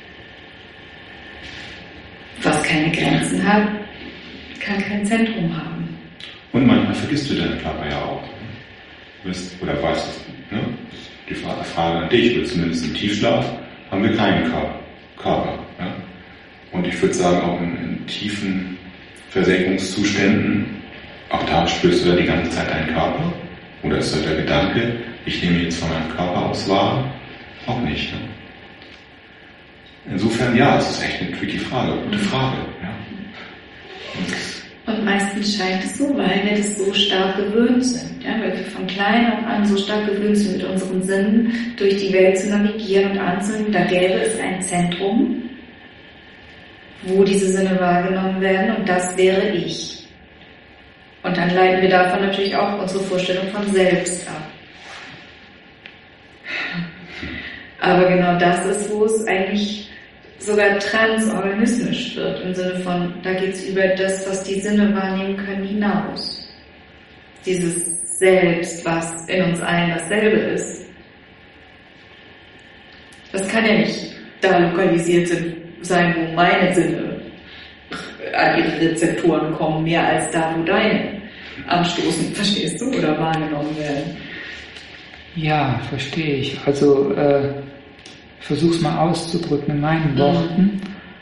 Was keine Grenzen hat, kann kein Zentrum haben. Und manchmal vergisst du deinen Körper ja auch. Oder weißt du, ne? Die Frage an dich, oder zumindest im Tiefschlaf, haben wir keinen Körper. Ja? Und ich würde sagen, auch in tiefen Versenkungszuständen, auch da spürst du ja die ganze Zeit deinen Körper. Oder ist das der Gedanke, ich nehme jetzt von meinem Körper aus wahr? Auch nicht. Ne? Insofern, ja, es ist echt eine tricky Frage, gute Frage. Ja? Und meistens scheint es so, weil wir das so stark gewöhnt sind. Ja? Weil wir von klein auf an so stark gewöhnt sind, mit unseren Sinnen durch die Welt zu navigieren und anzunehmen. Da gäbe es ein Zentrum, wo diese Sinne wahrgenommen werden, und das wäre ich. Und dann leiten wir davon natürlich auch unsere Vorstellung von Selbst ab. Aber genau das ist, wo es eigentlich sogar transorganismisch wird, im Sinne von, da geht es über das, was die Sinne wahrnehmen können, hinaus. Dieses Selbst, was in uns allen dasselbe ist. Das kann ja nicht da lokalisiert sein, wo meine Sinne an ihre Rezeptoren kommen, mehr als da, wo deine anstoßen, verstehst du, oder wahrgenommen werden. Ja, verstehe ich. Also versuch's mal auszudrücken in meinen Worten.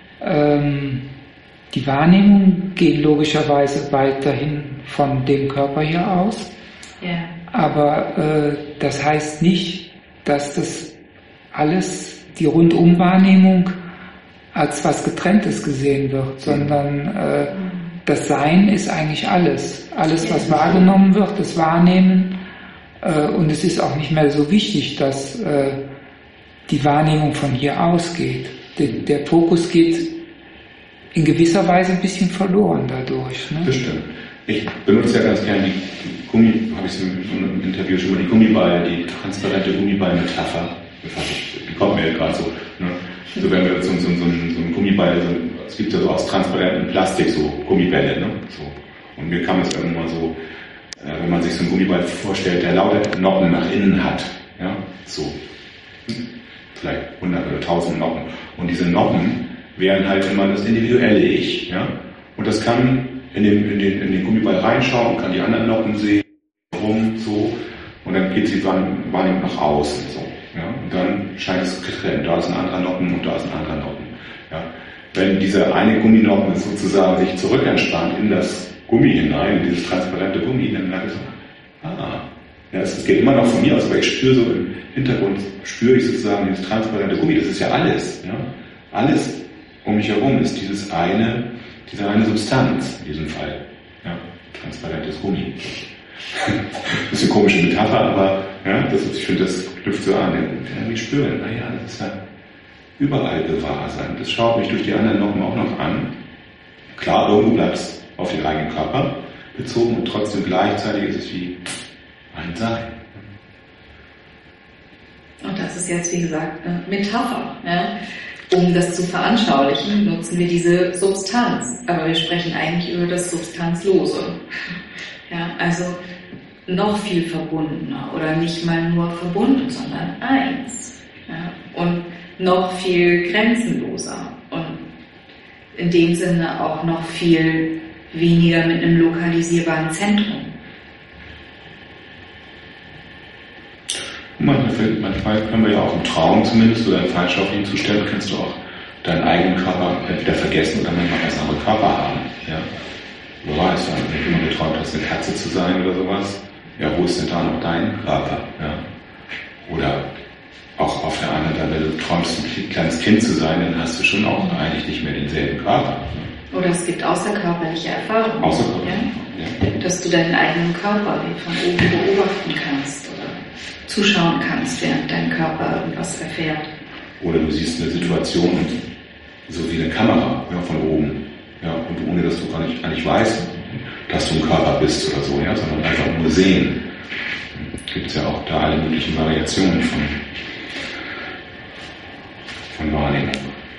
Die Wahrnehmung geht logischerweise weiterhin von dem Körper hier aus. Ja. Aber das heißt nicht, dass das alles, die Rundumwahrnehmung, als was Getrenntes gesehen wird, sondern das Sein ist eigentlich alles. Alles, was wahrgenommen wird, das Wahrnehmen. Und es ist auch nicht mehr so wichtig, dass die Wahrnehmung von hier ausgeht. Der Fokus geht in gewisser Weise ein bisschen verloren dadurch. Ne? Bestimmt. Ich benutze ja ganz gerne die habe ich im Interview schon mal, die Gummiball, die transparente Gummiball-Metapher. Die kommt mir gerade so. Ne? So, wenn wir so einen Gummiball, es gibt ja so aus transparentem Plastik so Gummibälle. Ne? So. Und mir kam es irgendwann mal so, wenn man sich so einen Gummiball vorstellt, der lauter Noppen nach innen hat. Ja? So. Vielleicht 100 oder 1000 Noppen. Und diese Noppen wären halt immer das individuelle Ich. Ja? Und das kann in den Gummiball reinschauen, kann die anderen Noppen sehen, rum, so. Und dann geht die Wahrnehmung nach außen. So. Ja? Und dann scheint es getrennt. Da ist ein anderer Noppen und da ist ein anderer Noppen. Ja? Wenn dieser eine Gumminoppen sozusagen sich zurückentspannt in das Gummi hinein, in dieses transparente Gummi, dann merke ich so, ja, es geht immer noch von mir aus, aber ich spüre so im Hintergrund, spüre ich sozusagen dieses transparente Gummi, das ist ja alles. Ja? Alles um mich herum ist diese eine Substanz in diesem Fall. Ja? Transparentes Gummi. Das ist eine komische Metapher, aber ja, ich finde, das knüpft so an. Irgendwie spüren, naja, das ist ja überall gewahr sein. Das schaut mich durch die anderen Normen auch noch an. Klar, irgendwo bleibt es auf den eigenen Körper bezogen und trotzdem gleichzeitig ist es wie ein Sein. Und das ist jetzt, wie gesagt, eine Metapher. Ja? Um das zu veranschaulichen, nutzen wir diese Substanz. Aber wir sprechen eigentlich über das Substanzlose. Ja, also noch viel verbundener oder nicht mal nur verbunden, sondern eins. Ja? Und noch viel grenzenloser. Und in dem Sinne auch noch viel weniger mit einem lokalisierbaren Zentrum. Manchmal können wir ja auch im Traum zumindest oder in feinstofflichen Zuständen kannst du auch deinen eigenen Körper entweder vergessen oder manchmal als andere Körper haben. Ja? Wo war es dann, wenn du immer geträumt hast, eine Katze zu sein oder sowas? Ja, wo ist denn da noch dein Körper? Ja? Oder auch auf der anderen Seite, wenn du träumst, ein kleines Kind zu sein, dann hast du schon auch eigentlich nicht mehr denselben Körper. Ne? Oder es gibt außerkörperliche Erfahrungen. Ja? Dass du deinen eigenen Körper von oben beobachten kannst oder zuschauen kannst, während dein Körper irgendwas erfährt. Oder du siehst eine Situation, so wie eine Kamera von oben, ja, und ohne dass du gar nicht weißt, dass du ein Körper bist oder so, ja, sondern einfach nur sehen. Gibt es ja auch da alle möglichen Variationen von Wahrnehmung.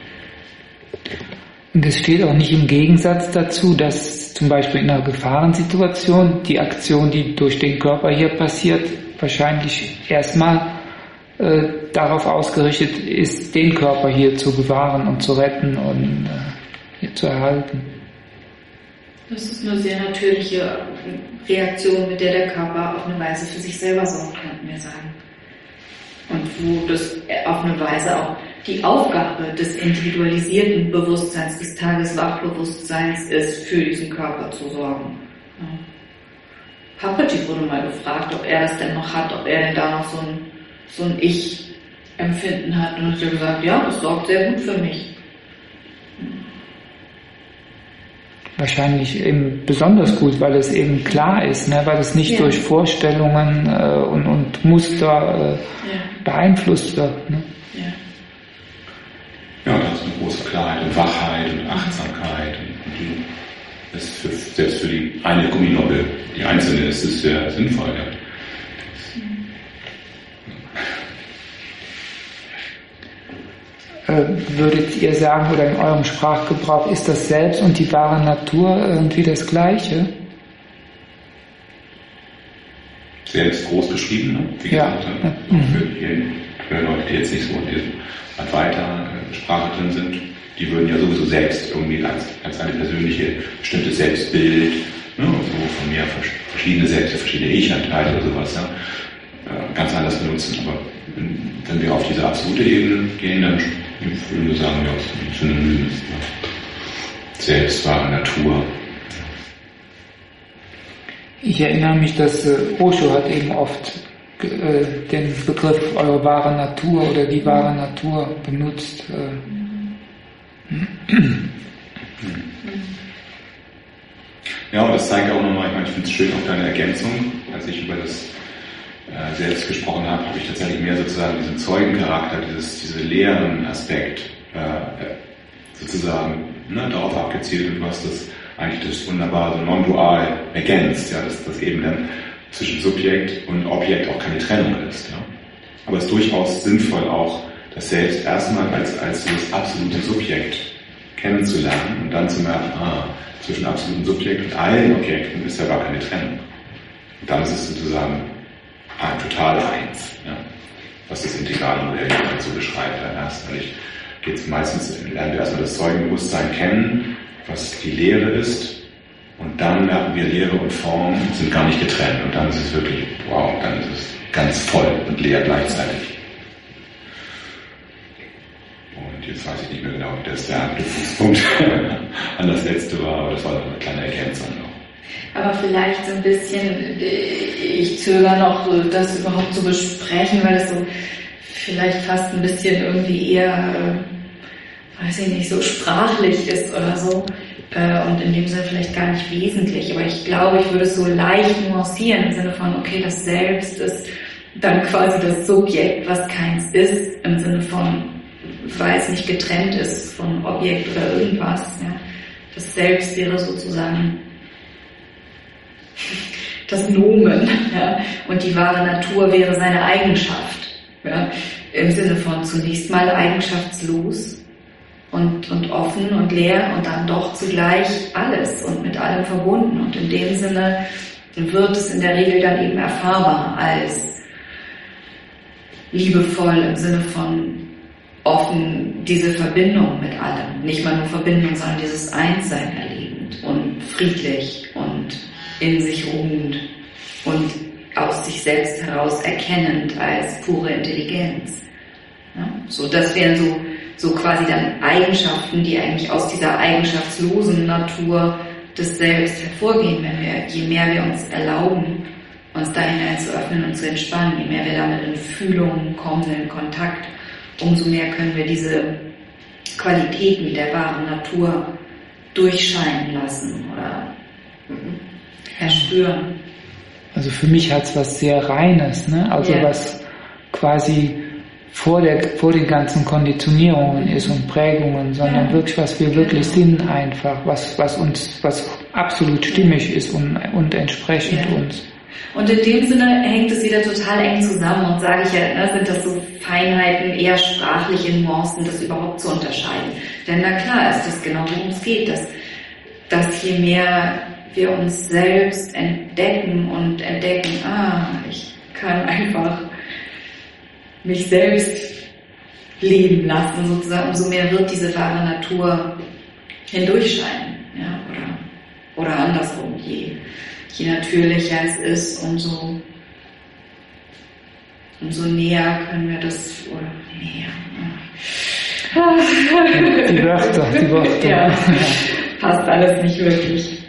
Und es steht auch nicht im Gegensatz dazu, dass zum Beispiel in einer Gefahrensituation die Aktion, die durch den Körper hier passiert, wahrscheinlich erstmal darauf ausgerichtet ist, den Körper hier zu bewahren und zu retten und hier zu erhalten. Das ist eine sehr natürliche Reaktion, mit der Körper auf eine Weise für sich selber sorgt, könnten wir sagen. Und wo das auf eine Weise auch die Aufgabe des individualisierten Bewusstseins, des Tageswachbewusstseins ist, für diesen Körper zu sorgen. Ja. Papati wurde mal gefragt, ob er das denn noch hat, ob er denn da noch so ein Ich-Empfinden hat. Und hat er gesagt, ja, das sorgt sehr gut für mich. Wahrscheinlich eben besonders gut, weil es eben klar ist, ne? Weil es nicht durch Vorstellungen und Muster beeinflusst wird. Ne? Ja, das ist eine große Klarheit und Wachheit und Achtsamkeit. Und das ist selbst für die eine Gumminoppe, die einzelne, ist es sehr sinnvoll. Ja. Würdet ihr sagen, oder in eurem Sprachgebrauch, ist das Selbst und die wahre Natur irgendwie das Gleiche? Selbst groß geschrieben, ne? Wie gesagt, für Leute, die jetzt nicht so in diesem Advaita-Sprache drin sind, die würden ja sowieso selbst irgendwie als eine persönliche, bestimmtes Selbstbild, ne? So von mir verschiedene Selbst, verschiedene Ich-Anteile oder sowas, ja? Ganz anders benutzen. Aber wenn wir auf diese absolute Ebene gehen, dann würden wir sagen, ja, das ist ein Synonym. Selbst, wahre Natur. Ich erinnere mich, dass Osho hat eben oft den Begriff eure wahre Natur oder die wahre Natur benutzt. Ja, und das zeigt auch nochmal, ich finde es schön, auch deine Ergänzung, als ich über das Selbst gesprochen habe ich tatsächlich mehr sozusagen diesen Zeugencharakter, diese leeren Aspekt sozusagen darauf abgezielt und du hast das eigentlich das wunderbar so non-dual ergänzt, ja, dass eben dann zwischen Subjekt und Objekt auch keine Trennung ist. Ja. Aber es ist durchaus sinnvoll auch, das Selbst erstmal als so das absolute Subjekt kennenzulernen und dann zu merken, zwischen absolutem Subjekt und allen Objekten ist ja gar keine Trennung. Und dann ist es sozusagen total eins, ja, was das integrale Modell so beschreibt. Lernen wir erstmal das Zeugenbewusstsein kennen, was die Lehre ist, und dann merken wir, Lehre und Form sind gar nicht getrennt, und dann ist es wirklich, wow, dann ist es ganz voll und leer gleichzeitig. Und jetzt weiß ich nicht mehr genau, wie das der Anknüpfungspunkt an das letzte war, aber das war eine kleine Ergänzung noch. Aber vielleicht so ein bisschen, ich zögere noch, das überhaupt zu besprechen, weil es so vielleicht fast ein bisschen irgendwie eher, weiß ich nicht, so sprachlich ist oder so. Und in dem Sinne vielleicht gar nicht wesentlich. Aber ich glaube, ich würde es so leicht nuancieren im Sinne von, okay, das Selbst ist dann quasi das Subjekt, was keins ist, im Sinne von, weil es nicht getrennt ist von Objekt oder irgendwas. Ja. Das Selbst wäre sozusagen das Nomen, ja, und die wahre Natur wäre seine Eigenschaft, ja, im Sinne von zunächst mal eigenschaftslos und offen und leer und dann doch zugleich alles und mit allem verbunden, und in dem Sinne wird es in der Regel dann eben erfahrbar als liebevoll im Sinne von offen, diese Verbindung mit allem, nicht mal nur Verbindung, sondern dieses Einssein erlebend und friedlich und in sich ruhend und aus sich selbst heraus erkennend als pure Intelligenz. Ja, so, das wären so quasi dann Eigenschaften, die eigentlich aus dieser eigenschaftslosen Natur des Selbst hervorgehen, je mehr wir uns erlauben, uns da hinein zu öffnen und zu entspannen, je mehr wir damit in Fühlung kommen, in Kontakt, umso mehr können wir diese Qualitäten der wahren Natur durchscheinen lassen oder erspüren. Also für mich hat es was sehr Reines, ne? Also was quasi vor den ganzen Konditionierungen ist und Prägungen, sondern wirklich, was wir wirklich sind einfach, was absolut stimmig ist und entsprechend uns. Und in dem Sinne hängt es wieder total eng zusammen, und sage ich ja, sind das so Feinheiten, eher sprachliche Nuancen, das überhaupt zu unterscheiden. Denn na klar ist das genau, worum es geht, dass je mehr wir uns selbst entdecken, ich kann einfach mich selbst leben lassen, sozusagen, umso mehr wird diese wahre Natur hindurchscheinen, ja, oder andersrum, je natürlicher es ist, umso näher können wir das, oder näher. Die Wörter. Ja, passt alles nicht wirklich.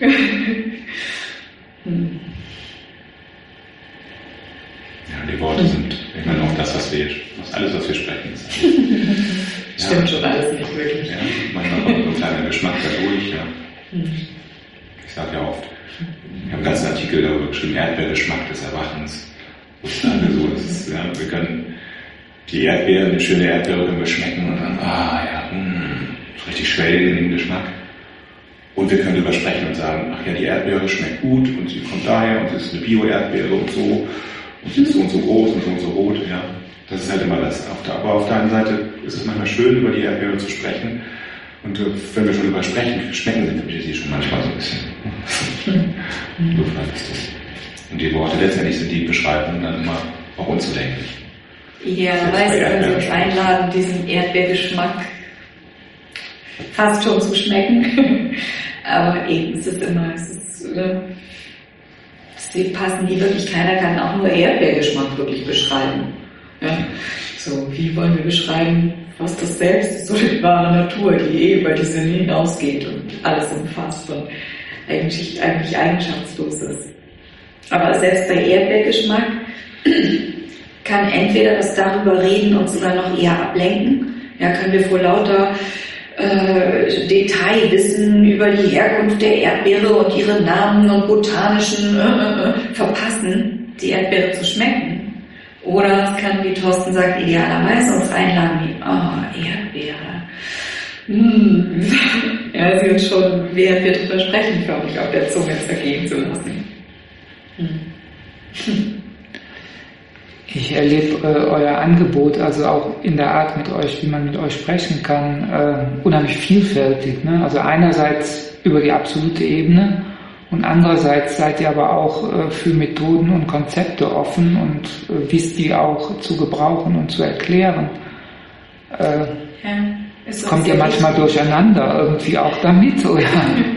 Ja, die Worte sind immer noch das, alles, was wir sprechen. Stimmt schon alles nicht wirklich. Ja, manchmal kommt so ein kleiner Geschmack dadurch. Ja. Ich sage ja oft, ich habe einen ganzen Artikel darüber geschrieben, Erdbeergeschmack des Erwachens. Ich sage so, wir können die Erdbeere, eine schöne Erdbeere können wir schmecken und dann, richtig schwelgen in den Geschmack. Und wir können darüber sprechen und sagen, ach ja, die Erdbeere schmeckt gut und sie kommt daher und es ist eine Bio-Erdbeere und so. Und sie ist so und so groß und so und so rot, ja. Das ist halt immer das. Aber auf der anderen Seite ist es manchmal schön, über die Erdbeere zu sprechen. Und wenn wir schon über sprechen, schmecken sie schon manchmal so ein bisschen. So vielleicht ist das. Und die Worte letztendlich sind die Beschreibungen dann immer auch unzulänglich. Idealerweise können Sie uns einladen, diesen Erdbeergeschmack fast schon zu schmecken. Aber eben, sie passen nie wirklich, keiner kann auch nur Erdbeergeschmack wirklich beschreiben. Ja? So, wie wollen wir beschreiben, was das Selbst ist, so die wahre Natur, die über die Sinne hinausgeht und alles umfasst und eigentlich eigenschaftslos ist. Aber selbst bei Erdbeergeschmack kann entweder das darüber reden und sogar noch eher ablenken, ja, können wir vor lauter Detailwissen über die Herkunft der Erdbeere und ihre Namen und botanischen verpassen, die Erdbeere zu schmecken. Oder es kann, wie Thorsten sagt, idealerweise uns einladen, Erdbeere. Ja, sie uns schon, während wir drüber sprechen, glaube ich, auf der Zunge zergehen zu lassen. Ich erlebe euer Angebot, also auch in der Art mit euch, wie man mit euch sprechen kann, unheimlich vielfältig. Ne? Also einerseits über die absolute Ebene und andererseits seid ihr aber auch für Methoden und Konzepte offen und wisst die auch zu gebrauchen und zu erklären. Kommt ihr manchmal durcheinander irgendwie auch damit, oder?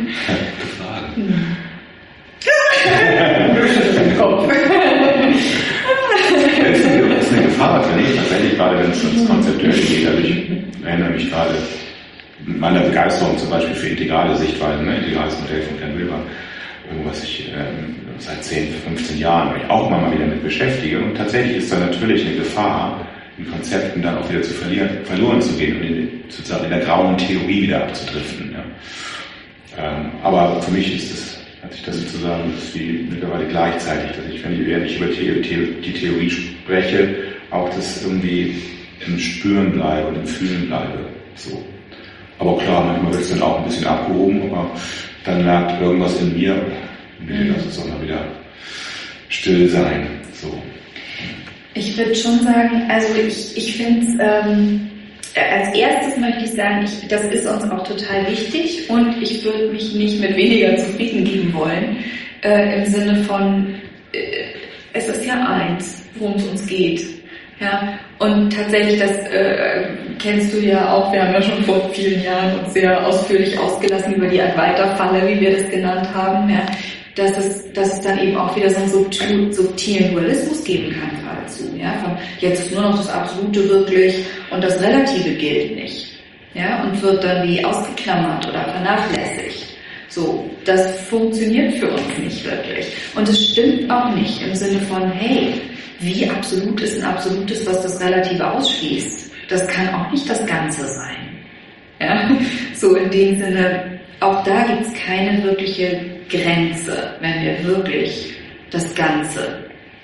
Das ist eine Gefahr, tatsächlich gerade, wenn es ums Konzeptuelle geht. Also ich erinnere mich gerade mit meiner Begeisterung zum Beispiel für integrale Sichtweisen, integrales Modell von Ken Wilber, was ich seit 10, 15 Jahren mich auch mal wieder mit beschäftige. Und tatsächlich ist da natürlich eine Gefahr, in Konzepten dann auch wieder verloren zu gehen und sozusagen in der grauen Theorie wieder abzudriften. Ja. Aber für mich hat sich das sozusagen, das ist wie mittlerweile gleichzeitig, dass ich, wenn ich über die Theorie spreche, auch das irgendwie im Spüren bleibe und im Fühlen bleibe. So. Aber klar, manchmal wird es dann auch ein bisschen abgehoben, aber dann merkt irgendwas in mir, nee, lass es auch mal wieder still sein. So. Ich würde schon sagen, also ich finde es, als erstes möchte ich sagen, das ist uns auch total wichtig und ich würde mich nicht mit weniger zufrieden geben wollen, im Sinne von, es ist ja eins, worum es uns geht. Ja, und tatsächlich, das kennst du ja auch, wir haben ja schon vor vielen Jahren uns sehr ausführlich ausgelassen über die Advaita-Falle, wie wir das genannt haben, ja, dass es dann eben auch wieder so einen subtilen Dualismus geben kann geradezu. Ja, von jetzt ist nur noch das Absolute wirklich und das Relative gilt nicht. Ja, und wird dann wie ausgeklammert oder vernachlässigt. So, das funktioniert für uns nicht wirklich. Und es stimmt auch nicht im Sinne von, hey, wie absolut ist ein Absolutes, was das Relative ausschließt? Das kann auch nicht das Ganze sein. Ja? So in dem Sinne, auch da gibt es keine wirkliche Grenze, wenn wir wirklich das Ganze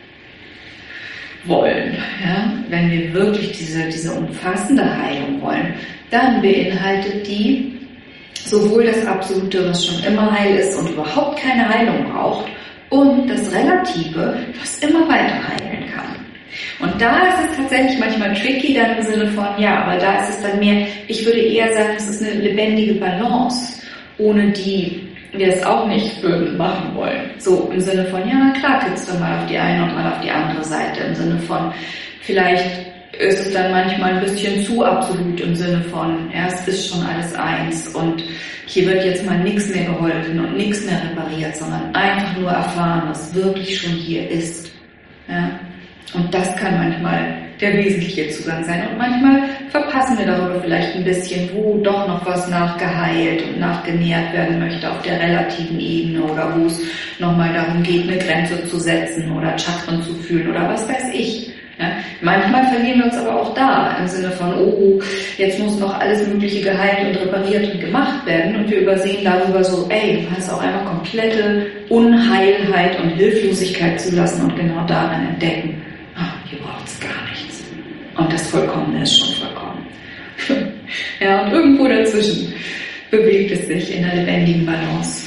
wollen. Ja? Wenn wir wirklich diese umfassende Heilung wollen, dann beinhaltet die sowohl das Absolute, was schon immer heil ist und überhaupt keine Heilung braucht, und das Relative, was immer weiter heilen kann. Und da ist es tatsächlich manchmal tricky, dann im Sinne von, ja, aber da ist es dann mehr, ich würde eher sagen, es ist eine lebendige Balance, ohne die wir es auch nicht würden machen wollen. So im Sinne von, ja, klar, kippst du mal auf die eine und mal auf die andere Seite, im Sinne von, vielleicht ist es dann manchmal ein bisschen zu absolut im Sinne von, ja, es ist schon alles eins und hier wird jetzt mal nichts mehr geholfen und nichts mehr repariert, sondern einfach nur erfahren, was wirklich schon hier ist. Ja? Und das kann manchmal der wesentliche Zugang sein. Und manchmal verpassen wir darüber vielleicht ein bisschen, wo doch noch was nachgeheilt und nachgenährt werden möchte auf der relativen Ebene oder wo es nochmal darum geht, eine Grenze zu setzen oder Chakren zu fühlen oder was weiß ich. Ja, manchmal verlieren wir uns aber auch da, im Sinne von, oh, jetzt muss noch alles Mögliche geheilt und repariert und gemacht werden und wir übersehen darüber so, ey, du kannst auch einmal komplette Unheilheit und Hilflosigkeit zulassen und genau darin entdecken, hier braucht es gar nichts. Und das Vollkommene ist schon vollkommen. Ja, und irgendwo dazwischen bewegt es sich in einer lebendigen Balance.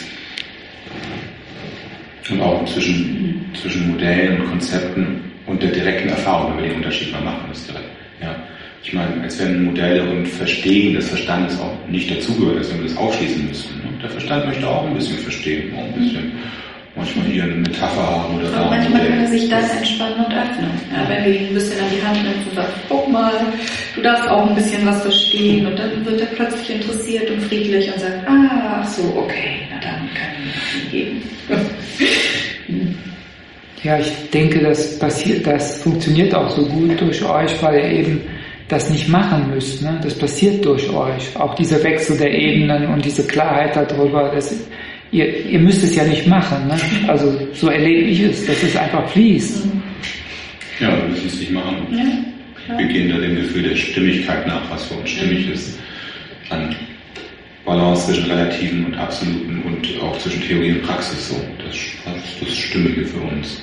Und auch zwischen Modellen und Konzepten und der direkten Erfahrung, wenn wir den Unterschied mal machen müsste. Ja. Ich meine, als wenn Modelle und Verstehen des Verstandes auch nicht dazugehört, als wenn wir das ausschließen müssten. Ne? Der Verstand möchte auch ein bisschen verstehen, auch ein bisschen manchmal hier eine Metapher haben oder da. Und manchmal kann er sich dann entspannen und öffnen. Ja, wenn wir ihn ein bisschen an die Hand nehmen und sagen, guck mal, du darfst auch ein bisschen was verstehen und dann wird er plötzlich interessiert und friedlich und sagt, ach so, okay, na dann kann ich mir geben. Ja, ich denke, das funktioniert auch so gut durch euch, weil ihr eben das nicht machen müsst. Ne? Das passiert durch euch. Auch dieser Wechsel der Ebenen und diese Klarheit darüber, ihr müsst es ja nicht machen. Ne? Also so erlebe ich es, dass es einfach fließt. Ja, wir müssen es nicht machen. Ja, wir gehen da dem Gefühl der Stimmigkeit nach, was für uns stimmig ist. An Balance zwischen Relativen und Absoluten und auch zwischen Theorie und Praxis. So. Das Stimmige für uns.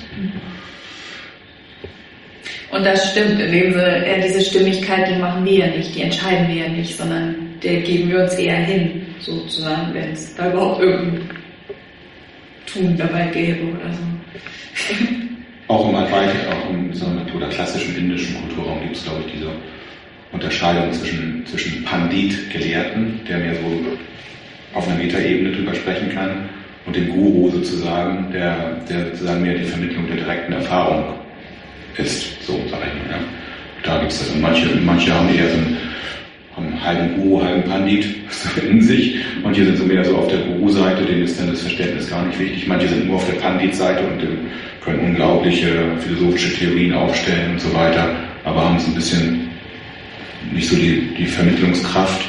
Und das stimmt, in dem Sinne, diese Stimmigkeit, die machen wir ja nicht, die entscheiden wir ja nicht, sondern der geben wir uns eher hin, sozusagen, wenn es da überhaupt irgendein Tun dabei gäbe oder so. Auch im Advaita, auch im oder klassischen indischen Kulturraum gibt es, glaube ich, diese Unterscheidung zwischen Pandit-Gelehrten, der mehr so auf einer Metaebene drüber sprechen kann, und dem Guru sozusagen, der sozusagen mehr die Vermittlung der direkten Erfahrung ist, so sage ich mal. Ja. Da gibt es das. Und manche haben eher so einen halben Guru, halben Pandit in sich. Manche sind so mehr so auf der Guru-Seite, denen ist dann das Verständnis gar nicht wichtig. Manche sind nur auf der Pandit-Seite und können unglaubliche philosophische Theorien aufstellen und so weiter, aber haben so ein bisschen nicht so die Vermittlungskraft.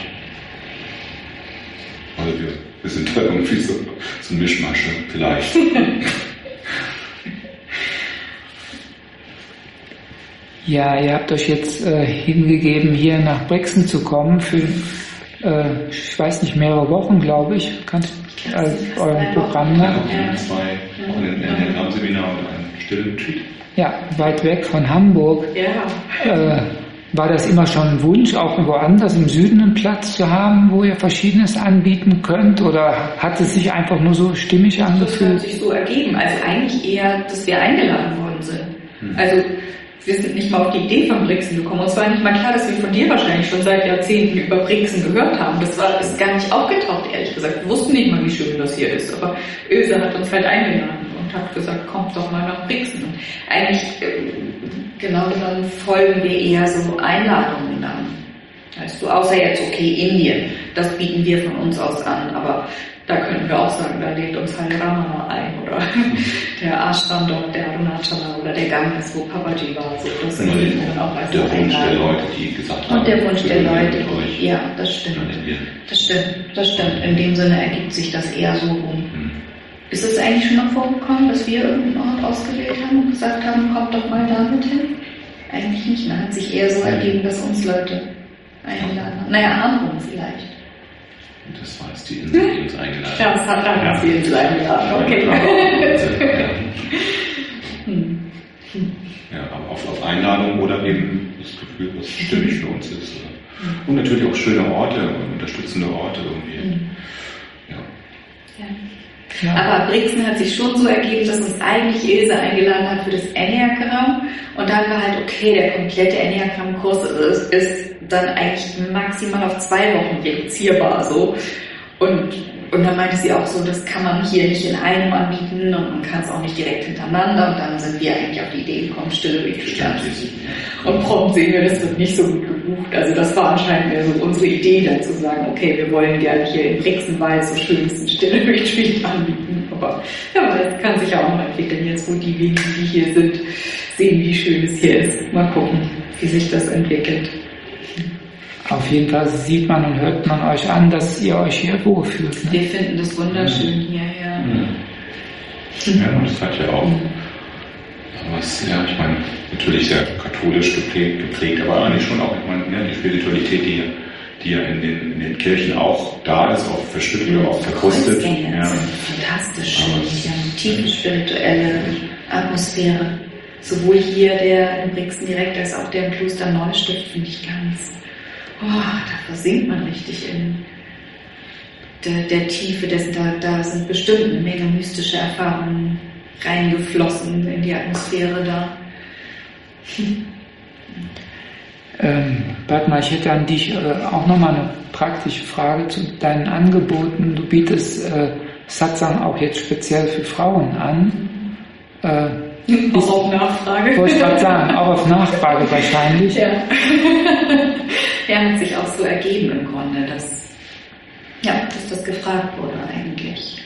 Also wir sind da irgendwie so ein Mischmasch, vielleicht. Ja, ihr habt euch jetzt hingegeben, hier nach Brixen zu kommen für, ich weiß nicht, mehrere Wochen, glaube ich. Euer Programm nach. Ja, 2 Wochen in einem Seminar und einem stillen Retreat. Ja, weit weg von Hamburg. Ja. War das immer schon ein Wunsch, auch woanders im Süden einen Platz zu haben, wo ihr Verschiedenes anbieten könnt? Oder hat es sich einfach nur so stimmig angefühlt? Das hat sich so ergeben. Also eigentlich eher, dass wir eingeladen worden sind. Also wir sind nicht mal auf die Idee von Brixen gekommen. Uns war nicht mal klar, dass wir von dir wahrscheinlich schon seit Jahrzehnten über Brixen gehört haben. Das ist gar nicht aufgetaucht, ehrlich gesagt. Wir wussten nicht mal, wie schön das hier ist. Aber Ilse hat uns halt eingeladen und hat gesagt, kommt doch mal nach Brixen. Und eigentlich, genau genommen, folgen wir eher so Einladungen dann. Weißt du, außer jetzt, okay, Indien, das bieten wir von uns aus an, aber da könnten wir auch sagen, da lädt uns halt Ramana ein oder der Ashram dort, der Arunachala oder der Ganges, wo Papaji war. So, das sind dann auch als der Wunsch der Leute, die gesagt haben. Und der Wunsch der Leute, ja, das stimmt. Das stimmt. In dem Sinne ergibt sich das eher so rum. Ist es eigentlich schon mal vorgekommen, dass wir irgendeinen Ort ausgewählt haben und gesagt haben, kommt doch mal damit hin? Eigentlich nicht. Hat sich eher so ergeben, dass uns Leute eingeladen haben. Naja, Amrum vielleicht. Das war jetzt die Insel, die uns eingeladen hat. Ja, das hat dann die Insel eingeladen. Okay. Ja, aber auf Einladung oder eben das Gefühl, was stimmig für uns ist. Und natürlich auch schöne Orte und unterstützende Orte irgendwie. Ja. Aber Brixen hat sich schon so ergeben, dass uns eigentlich Ilse eingeladen hat für das Enneagramm. Und dann war halt, okay, der komplette Enneagramm-Kurs ist dann eigentlich maximal auf 2 Wochen reduzierbar. So. Und dann meinte sie auch so, das kann man hier nicht in einem anbieten und man kann es auch nicht direkt hintereinander. Und dann sind wir eigentlich auf die Idee gekommen, Stille Retreat. Und prompt sehen wir, das wird nicht so gut gebucht. Also das war anscheinend mehr so unsere Idee, dann zu sagen, okay, wir wollen gerne hier in Brixenwald so schönsten Stille Retreat anbieten. Aber ja, das kann sich ja auch noch entwickeln. Jetzt, wo die wenigen, die hier sind, sehen, wie schön es hier ist. Mal gucken, wie sich das entwickelt. Auf jeden Fall sieht man und hört man euch an, dass ihr euch hier wohlfühlt. Ne? Wir finden das wunderschön hier, ja. Ja, das hat ja auch was, ja, ich meine, natürlich sehr katholisch geprägt, aber eigentlich schon auch, ich meine, die Spiritualität, die ja in den Kirchen auch da ist, auch verstückelt, auch verkrustet. Ja. Fantastisch schön, die haben tiefe spirituelle Atmosphäre. Sowohl hier der in Brixen direkt als auch der im Kloster Neustift finde ich ganz. Da versinkt man richtig in der Tiefe dessen, da sind bestimmt eine Menge mystische Erfahrungen reingeflossen in die Atmosphäre da. Padma, ich hätte an dich auch nochmal eine praktische Frage zu deinen Angeboten. Du bietest Satsang auch jetzt speziell für Frauen an. Auch auf Nachfrage. Wollte ich gerade sagen, auch auf Nachfrage wahrscheinlich. Ja. Ja, hat sich auch so ergeben im Grunde, dass das gefragt wurde eigentlich.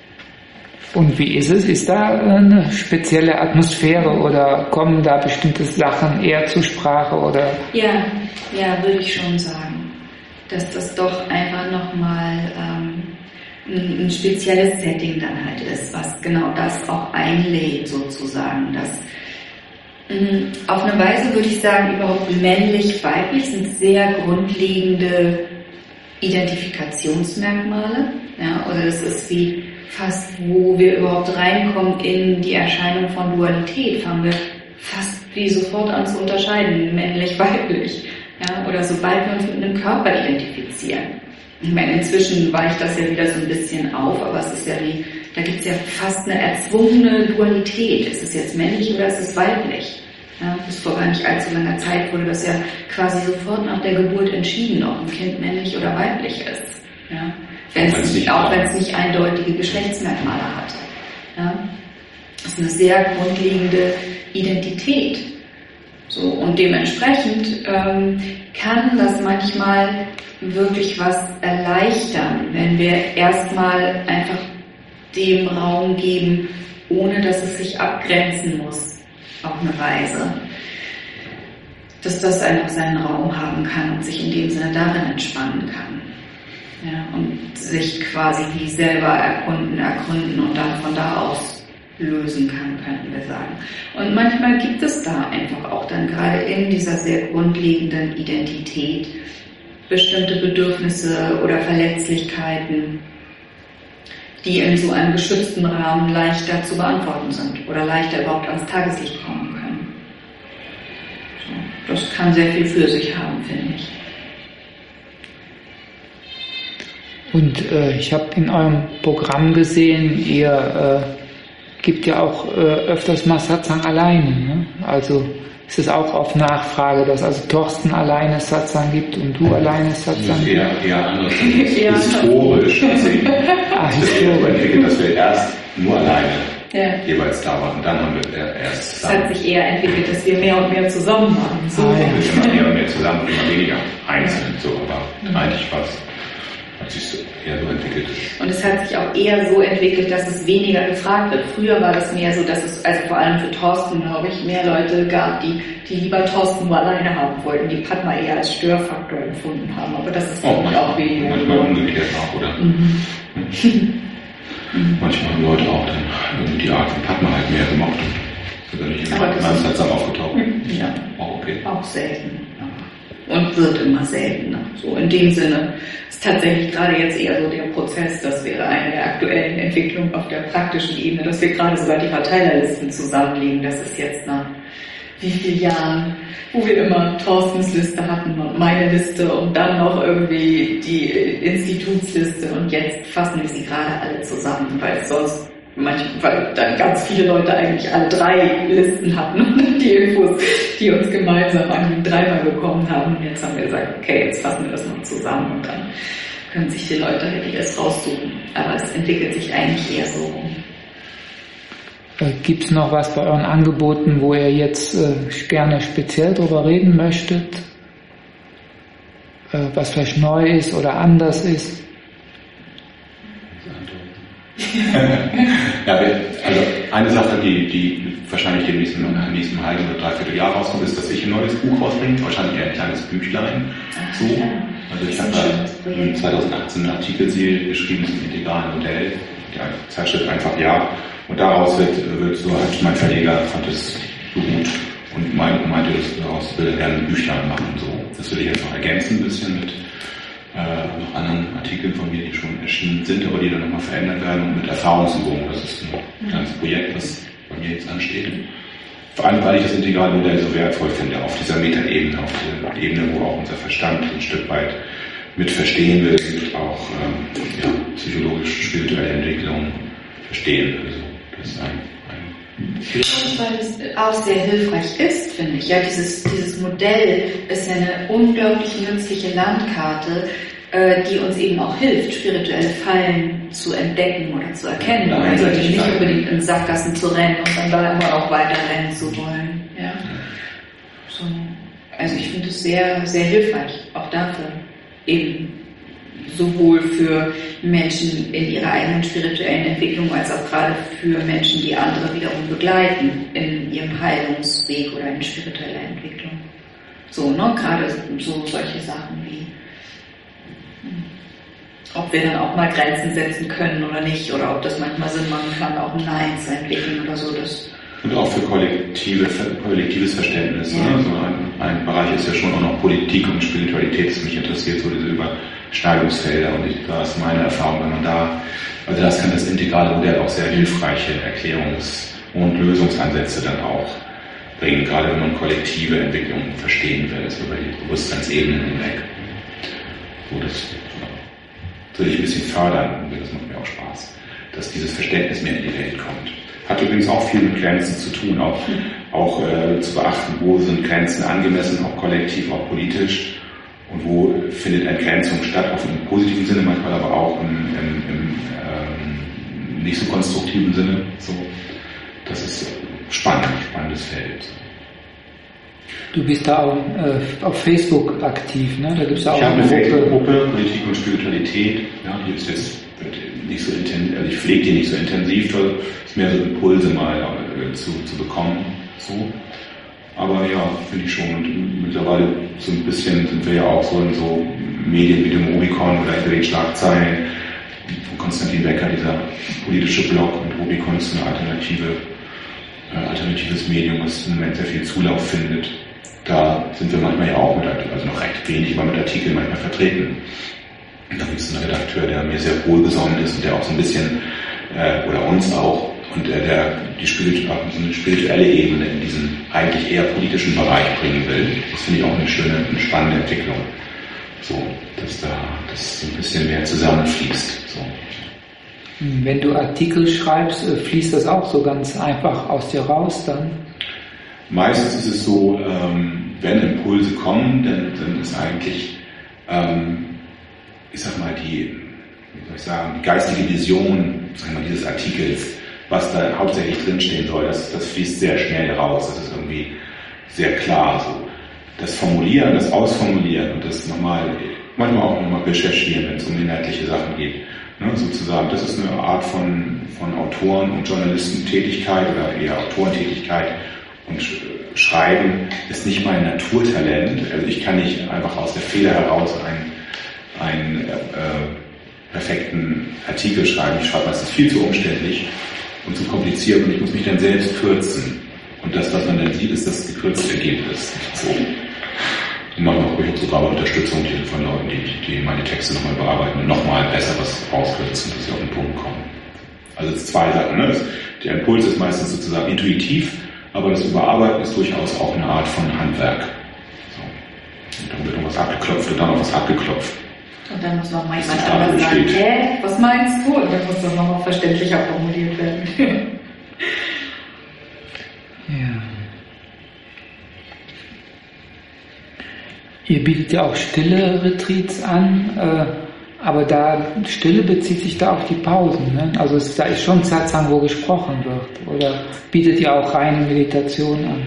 Und wie ist es? Ist da eine spezielle Atmosphäre oder kommen da bestimmte Sachen eher zur Sprache? Oder? Ja, würde ich schon sagen, dass das doch einfach nochmal ein spezielles Setting dann halt ist, was genau das auch einlädt sozusagen. Das auf eine Weise würde ich sagen, überhaupt männlich-weiblich sind sehr grundlegende Identifikationsmerkmale. Ja, oder es ist wie fast, wo wir überhaupt reinkommen in die Erscheinung von Dualität, fangen wir fast wie sofort an zu unterscheiden, männlich-weiblich. Ja, oder sobald wir uns mit einem Körper identifizieren. Ich meine, inzwischen weicht das ja wieder so ein bisschen auf, aber es ist ja da gibt es ja fast eine erzwungene Dualität. Ist es jetzt männlich oder ist es weiblich? Ja, bis vor gar nicht allzu langer Zeit wurde das ja quasi sofort nach der Geburt entschieden, ob ein Kind männlich oder weiblich ist. Ja, auch wenn es nicht eindeutige Geschlechtsmerkmale hat. Ja, das ist eine sehr grundlegende Identität. So, und dementsprechend kann das manchmal wirklich was erleichtern, wenn wir erstmal einfach dem Raum geben, ohne dass es sich abgrenzen muss auf eine Weise. Dass das einfach seinen Raum haben kann und sich in dem Sinne darin entspannen kann. Ja, und sich quasi wie selber ergründen und dann von da aus lösen kann, könnten wir sagen. Und manchmal gibt es da einfach auch dann gerade in dieser sehr grundlegenden Identität bestimmte Bedürfnisse oder Verletzlichkeiten, die in so einem geschützten Rahmen leichter zu beantworten sind oder leichter überhaupt ans Tageslicht kommen können. So. das kann sehr viel für sich haben, finde ich. Und ich habe in eurem Programm gesehen, ihr gibt ja auch öfters mal Satsang alleine. Ne? Also ist es auch auf Nachfrage, dass also Thorsten alleine Satsang gibt und du alleine Satsang gibst? Eher anders. Historisch gesehen. Historisch entwickelt, dass wir erst nur alleine jeweils da waren. Dann haben wir erst zusammen. Es hat sich eher entwickelt, dass wir mehr und mehr zusammen waren. So. Immer mehr und mehr zusammen und immer weniger einzeln. So, aber eigentlich hat sich so eher so entwickelt. Und es hat sich auch eher so entwickelt, dass es weniger gefragt wird. Früher war das mehr so, dass es, also vor allem für Thorsten, glaube ich, mehr Leute gab, die lieber Thorsten nur alleine haben wollten, die Padma eher als Störfaktor empfunden haben. Aber das ist auch weniger. Manchmal umgekehrt auch, oder? Manchmal haben Leute auch dann die Art von Padma halt mehr gemocht. Sogar nicht in meinem Satsang aufgetaucht. Ja. Auch okay. Auch selten. Und wird immer seltener. So in dem Sinne ist tatsächlich gerade jetzt eher so der Prozess, das wäre eine der aktuellen Entwicklungen auf der praktischen Ebene, dass wir gerade sogar die Verteilerlisten zusammenlegen. Das ist jetzt nach wie vielen Jahren, wo wir immer Thorstens Liste hatten und meine Liste und dann noch irgendwie die Institutsliste und jetzt fassen wir sie gerade alle zusammen, weil sonst weil dann ganz viele Leute eigentlich alle 3 Listen hatten und die Infos, die uns gemeinsam an 3-mal bekommen haben. Und jetzt haben wir gesagt, okay, jetzt fassen wir das noch zusammen und dann können sich die Leute halt das raussuchen. Aber es entwickelt sich eigentlich eher so rum. Gibt es noch was bei euren Angeboten, wo ihr jetzt gerne speziell drüber reden möchtet? Was vielleicht neu ist oder anders ist? Ja, also eine Sache, die wahrscheinlich im nächsten halben oder dreiviertel Jahr rauskommt, ist, dass ich ein neues Buch rausbringe, wahrscheinlich eher ein kleines Büchlein. So. Also ich habe da 2018 eine Artikelserie geschrieben zum integralen Modell, die Zeitschrift einfach ja. Und daraus wird so hat mein Verleger fand es so gut und meinte, daraus will er gerne ein Büchlein machen. So. Das will ich jetzt noch ergänzen ein bisschen mit noch anderen Artikeln von mir, die schon erschienen sind, aber die dann nochmal verändert werden und mit Erfahrungsübungen. Das ist ein kleines Projekt, das bei mir jetzt ansteht. Vor allem, weil ich das Integralmodell so wertvoll finde, auf dieser Metaebene, auf der Ebene, wo auch unser Verstand ein Stück weit mit verstehen will und auch psychologisch-spirituelle Entwicklung verstehen will. Also, das ist weil es auch sehr hilfreich ist, finde ich. Ja, dieses Modell ist ja eine unglaublich nützliche Landkarte, die uns eben auch hilft, spirituelle Fallen zu entdecken oder zu erkennen. Also nicht unbedingt in Sackgassen zu rennen und dann da immer auch weiter rennen zu wollen. Ja. So. Also ich finde es sehr, sehr hilfreich, auch dafür eben sowohl für Menschen in ihrer eigenen spirituellen Entwicklung als auch gerade für Menschen, die andere wiederum begleiten in ihrem Heilungsweg oder in spiritueller Entwicklung. So, ne, gerade so solche Sachen wie ob wir dann auch mal Grenzen setzen können oder nicht oder ob das manchmal Sinn machen kann, auch ein Nein zu entwickeln oder so. Und auch für kollektives Verständnis. Ja. Ne? So ein Bereich ist ja schon auch noch Politik und Spiritualität, das mich interessiert, so diese Überschneidungsfelder. Und da ist meine Erfahrung, wenn man also das kann das integrale Modell auch sehr hilfreiche Erklärungs- und Lösungsansätze dann auch bringen, gerade wenn man kollektive Entwicklungen verstehen will, also über die Bewusstseinsebenen hinweg. So, das will ich ein bisschen fördern, und das macht mir auch Spaß, dass dieses Verständnis mehr in die Welt kommt. Hat übrigens auch viel mit Grenzen zu tun, auch zu beachten, wo sind Grenzen angemessen, auch kollektiv, auch politisch, und wo findet Entgrenzung statt, auch im positiven Sinne, manchmal aber auch im nicht so konstruktiven Sinne. So, das ist spannendes Feld. Du bist da auch auf Facebook aktiv, ne? Da gibt's auch ich habe eine Facebook-Gruppe, Politik und Spiritualität, ja, die ist jetzt nicht so intensiv, also ich pflege die nicht so intensiv, das ist mehr so Impulse mal zu bekommen, so. Aber ja, finde ich schon, und mittlerweile so ein bisschen sind wir ja auch so in so Medien wie dem Rubicon oder hinter den Schlagzeilen von Konstantin Becker, dieser politische Blog, und Rubicon ist eine alternatives Medium, was im Moment sehr viel Zulauf findet. Da sind wir manchmal ja auch also noch recht wenig, aber mit Artikeln manchmal vertreten. Und da gibt es einen Redakteur, der mir sehr wohlgesonnen ist und der auch so ein bisschen, oder uns auch und die spirituelle Ebene in diesen eigentlich eher politischen Bereich bringen will. Das finde ich auch eine schöne, eine spannende Entwicklung. So, dass das so ein bisschen mehr zusammenfließt. So. Wenn du Artikel schreibst, fließt das auch so ganz einfach aus dir raus dann? Meistens ist es so, wenn Impulse kommen, dann ist eigentlich, ich sag mal, die geistige Vision, sagen wir mal, dieses Artikels, was da hauptsächlich drinstehen soll, das fließt sehr schnell raus. Das ist irgendwie sehr klar so. Das Formulieren, das Ausformulieren und das manchmal auch nochmal recherchieren, wenn es um inhaltliche Sachen geht. Ne, sozusagen, das ist eine Art von Autoren- und Journalistentätigkeit oder eher Autorentätigkeit. Und Schreiben ist nicht mein Naturtalent. Also ich kann nicht einfach aus der Feder heraus einen perfekten Artikel schreiben. Ich schreibe meistens viel zu umständlich und zu kompliziert und ich muss mich dann selbst kürzen. Und das, was man dann sieht, ist das gekürzte Ergebnis. So. Und manchmal habe ich sogar Unterstützung von Leuten, die meine Texte nochmal bearbeiten und nochmal besser was rauskürzen, dass sie auf den Punkt kommen. Also es sind zwei Sachen. Ne? Der Impuls ist meistens sozusagen intuitiv, aber das Überarbeiten ist durchaus auch eine Art von Handwerk. So. Und dann wird noch was abgeklopft und dann noch was abgeklopft. Und dann muss noch mal jemand anders sagen, was meinst du? Und dann muss das nochmal verständlicher formuliert werden. Ja. Ihr bietet ja auch stille Retreats an, aber Stille bezieht sich da auf die Pausen. Ne? Also da ist schon Satsang, wo gesprochen wird. Oder bietet ihr auch reine Meditation an?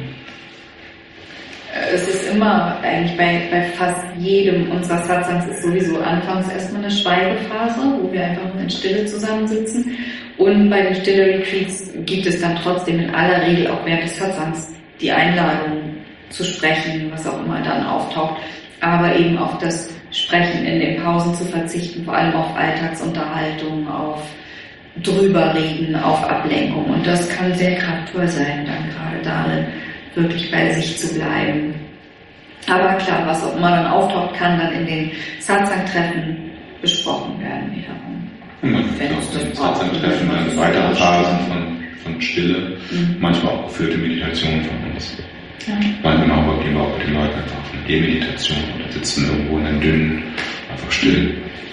Es ist immer, eigentlich bei fast jedem unserer Satsangs ist sowieso anfangs erstmal eine Schweigephase, wo wir einfach nur in Stille zusammensitzen. Und bei den Stille-Retreats gibt es dann trotzdem in aller Regel auch während des Satsangs die Einladung zu sprechen, was auch immer dann auftaucht, aber eben auf das Sprechen in den Pausen zu verzichten, vor allem auf Alltagsunterhaltung, auf Drüberreden, auf Ablenkung. Und das kann sehr kraftvoll sein, dann gerade darin wirklich bei sich zu bleiben. Aber klar, was auch immer dann auftaucht, kann dann in den Satsang-Treffen besprochen werden wiederum. Wenn es das Satsang-Treffen dann weitere Phasen von Stille, manchmal auch geführte Meditation von uns. Ja. Manchmal gehen wir auch mit den Leuten einfach auf eine Demeditation oder sitzen irgendwo in einem dünnen, einfach still.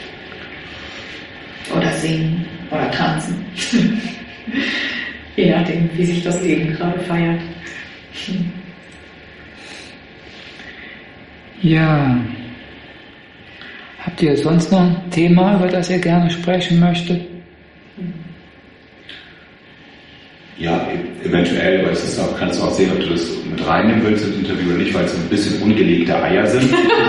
Oder singen oder tanzen. Je nachdem, wie sich das Leben gerade feiert. Ja. Habt ihr sonst noch ein Thema, über das ihr gerne sprechen möchtet? Ja, eventuell, aber kannst du auch sehen, ob du das mit reinnehmen willst ins Interview oder nicht, weil es ein bisschen ungelegte Eier sind.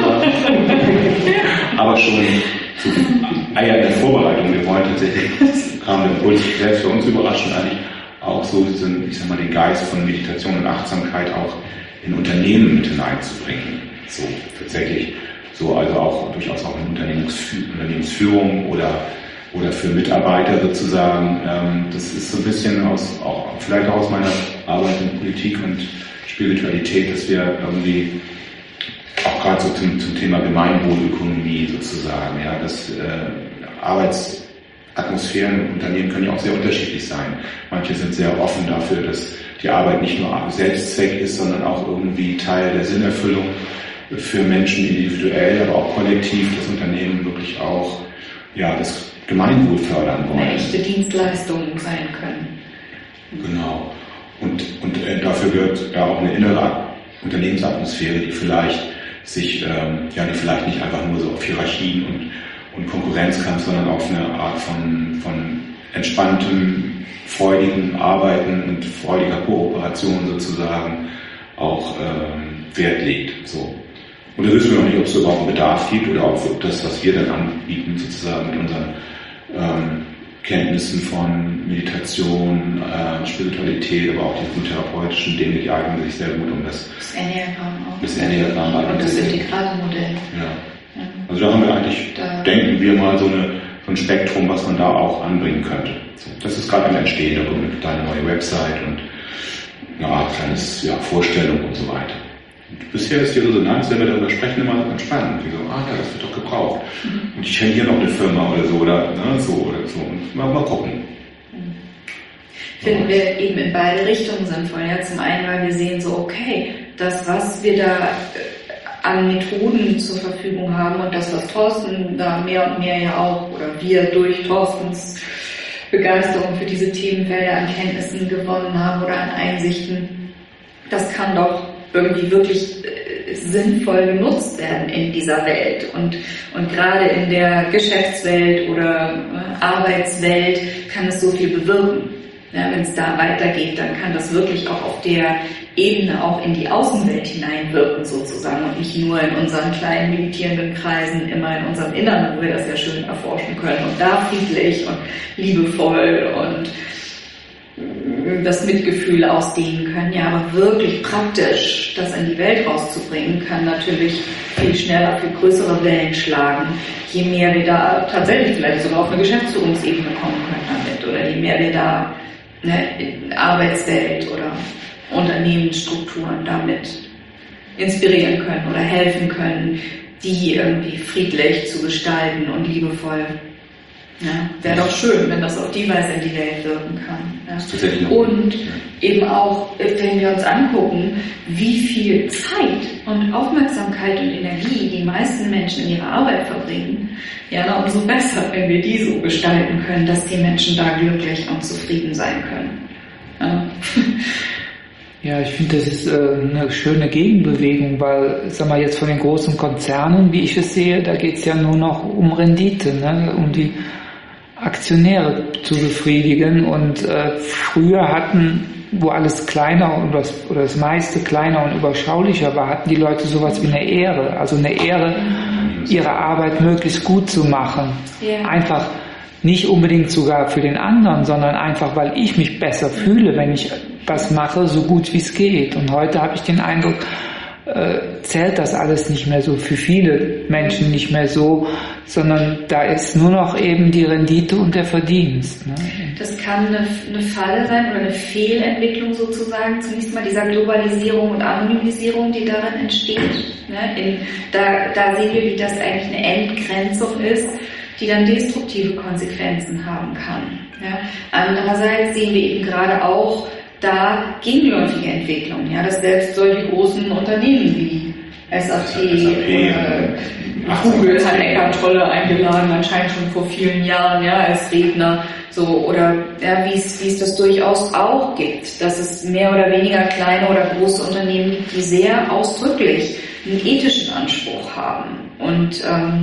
Aber schon so Eier in der Vorbereitung. Wir wollen tatsächlich, kam der Impuls selbst für uns überraschend eigentlich, auch so den Geist von Meditation und Achtsamkeit auch in Unternehmen mit hineinzubringen. So, tatsächlich. So, also auch durchaus auch in Unternehmensführung oder für Mitarbeiter sozusagen. Das ist so ein bisschen vielleicht auch aus meiner Arbeit in Politik und Spiritualität, dass wir irgendwie auch gerade so zum Thema Gemeinwohlökonomie sozusagen, ja, dass Arbeitsatmosphären und Unternehmen können ja auch sehr unterschiedlich sein. Manche sind sehr offen dafür, dass die Arbeit nicht nur Selbstzweck ist, sondern auch irgendwie Teil der Sinnerfüllung für Menschen individuell, aber auch kollektiv, das Unternehmen wirklich auch das Gemeinwohl fördern wollen. Eine echte Dienstleistung sein können. Genau. Und dafür gehört ja auch eine innere Unternehmensatmosphäre, die vielleicht die vielleicht nicht einfach nur so auf Hierarchien und Konkurrenzkampf, sondern auf eine Art von entspanntem, freudigem Arbeiten und freudiger Kooperation sozusagen auch Wert legt. So. Und da wissen wir noch nicht, ob es überhaupt einen Bedarf gibt oder ob das, was wir dann anbieten, sozusagen mit unseren Kenntnissen von Meditation, Spiritualität, aber auch die therapeutischen Dinge, die eignen sich sehr gut um das Enneagramm und das Integrator-Modell. Ja. Also da haben wir eigentlich, denken wir mal, so ein Spektrum, was man da auch anbringen könnte. So, das ist gerade am Entstehen, da kommt eine kleine neue Website und eine Art kleines Vorstellung und so weiter. Und bisher ist die Resonanz, wenn wir darüber sprechen, immer ganz spannend. Wie so, das wird doch gebraucht. Und ich kenne hier noch eine Firma oder so, oder so. Und mal gucken. finden wir eben in beide Richtungen sinnvoll. Ja, zum einen, weil wir sehen so, okay, das, was wir da an Methoden zur Verfügung haben und das, was Thorsten da mehr und mehr ja auch, oder wir durch Thorstens Begeisterung für diese Themenfelder an Kenntnissen gewonnen haben oder an Einsichten, das kann doch irgendwie wirklich sinnvoll genutzt werden in dieser Welt. Und gerade in der Geschäftswelt oder Arbeitswelt kann es so viel bewirken. Ja, wenn es da weitergeht, dann kann das wirklich auch auf der Ebene auch in die Außenwelt hineinwirken sozusagen und nicht nur in unseren kleinen meditierenden Kreisen, immer in unserem Inneren, wo wir das ja schön erforschen können und da friedlich und liebevoll und das Mitgefühl ausdehnen können. Ja, aber wirklich praktisch das in die Welt rauszubringen, kann natürlich viel schneller, viel größere Wellen schlagen, je mehr wir da tatsächlich vielleicht sogar auf eine Geschäftsführungsebene kommen können damit oder je mehr wir da in Arbeitswelt oder Unternehmensstrukturen damit inspirieren können oder helfen können, die irgendwie friedlich zu gestalten und liebevoll. Ja, wäre doch schön, wenn das auf die Weise in die Welt wirken kann. Ja. Und eben auch, wenn wir uns angucken, wie viel Zeit und Aufmerksamkeit und Energie die meisten Menschen in ihrer Arbeit verbringen, ja, umso besser, wenn wir die so gestalten können, dass die Menschen da glücklich und zufrieden sein können. Ja. Ja, ich finde, das ist eine schöne Gegenbewegung, weil, sag mal, jetzt von den großen Konzernen, wie ich es sehe, da geht es ja nur noch um Rendite, ne? Um die Aktionäre zu befriedigen. Und früher hatten, wo alles kleiner und oder das meiste kleiner und überschaulicher war, hatten die Leute sowas wie eine Ehre, also eine Ehre, ihre Arbeit möglichst gut zu machen. Yeah. Einfach nicht unbedingt sogar für den anderen, sondern einfach, weil ich mich besser fühle, wenn ich was mache, so gut wie es geht. Und heute habe ich den Eindruck, zählt das alles nicht mehr so, für viele Menschen nicht mehr so, sondern da ist nur noch eben die Rendite und der Verdienst. Ne? Das kann eine Falle sein oder eine Fehlentwicklung sozusagen, zunächst mal dieser Globalisierung und Anonymisierung, die darin entsteht. Ne? Da sehen wir, wie das eigentlich eine Entgrenzung ist, die dann destruktive Konsequenzen haben kann. Ja? Andererseits sehen wir eben gerade auch da gegenläufige Entwicklungen, ja, dass selbst solche großen Unternehmen wie SAP oder Google hat Eckhart Tolle eingeladen, anscheinend schon vor vielen Jahren, ja, als Redner, so, oder ja, wie es das durchaus auch gibt, dass es mehr oder weniger kleine oder große Unternehmen gibt, die sehr ausdrücklich einen ethischen Anspruch haben und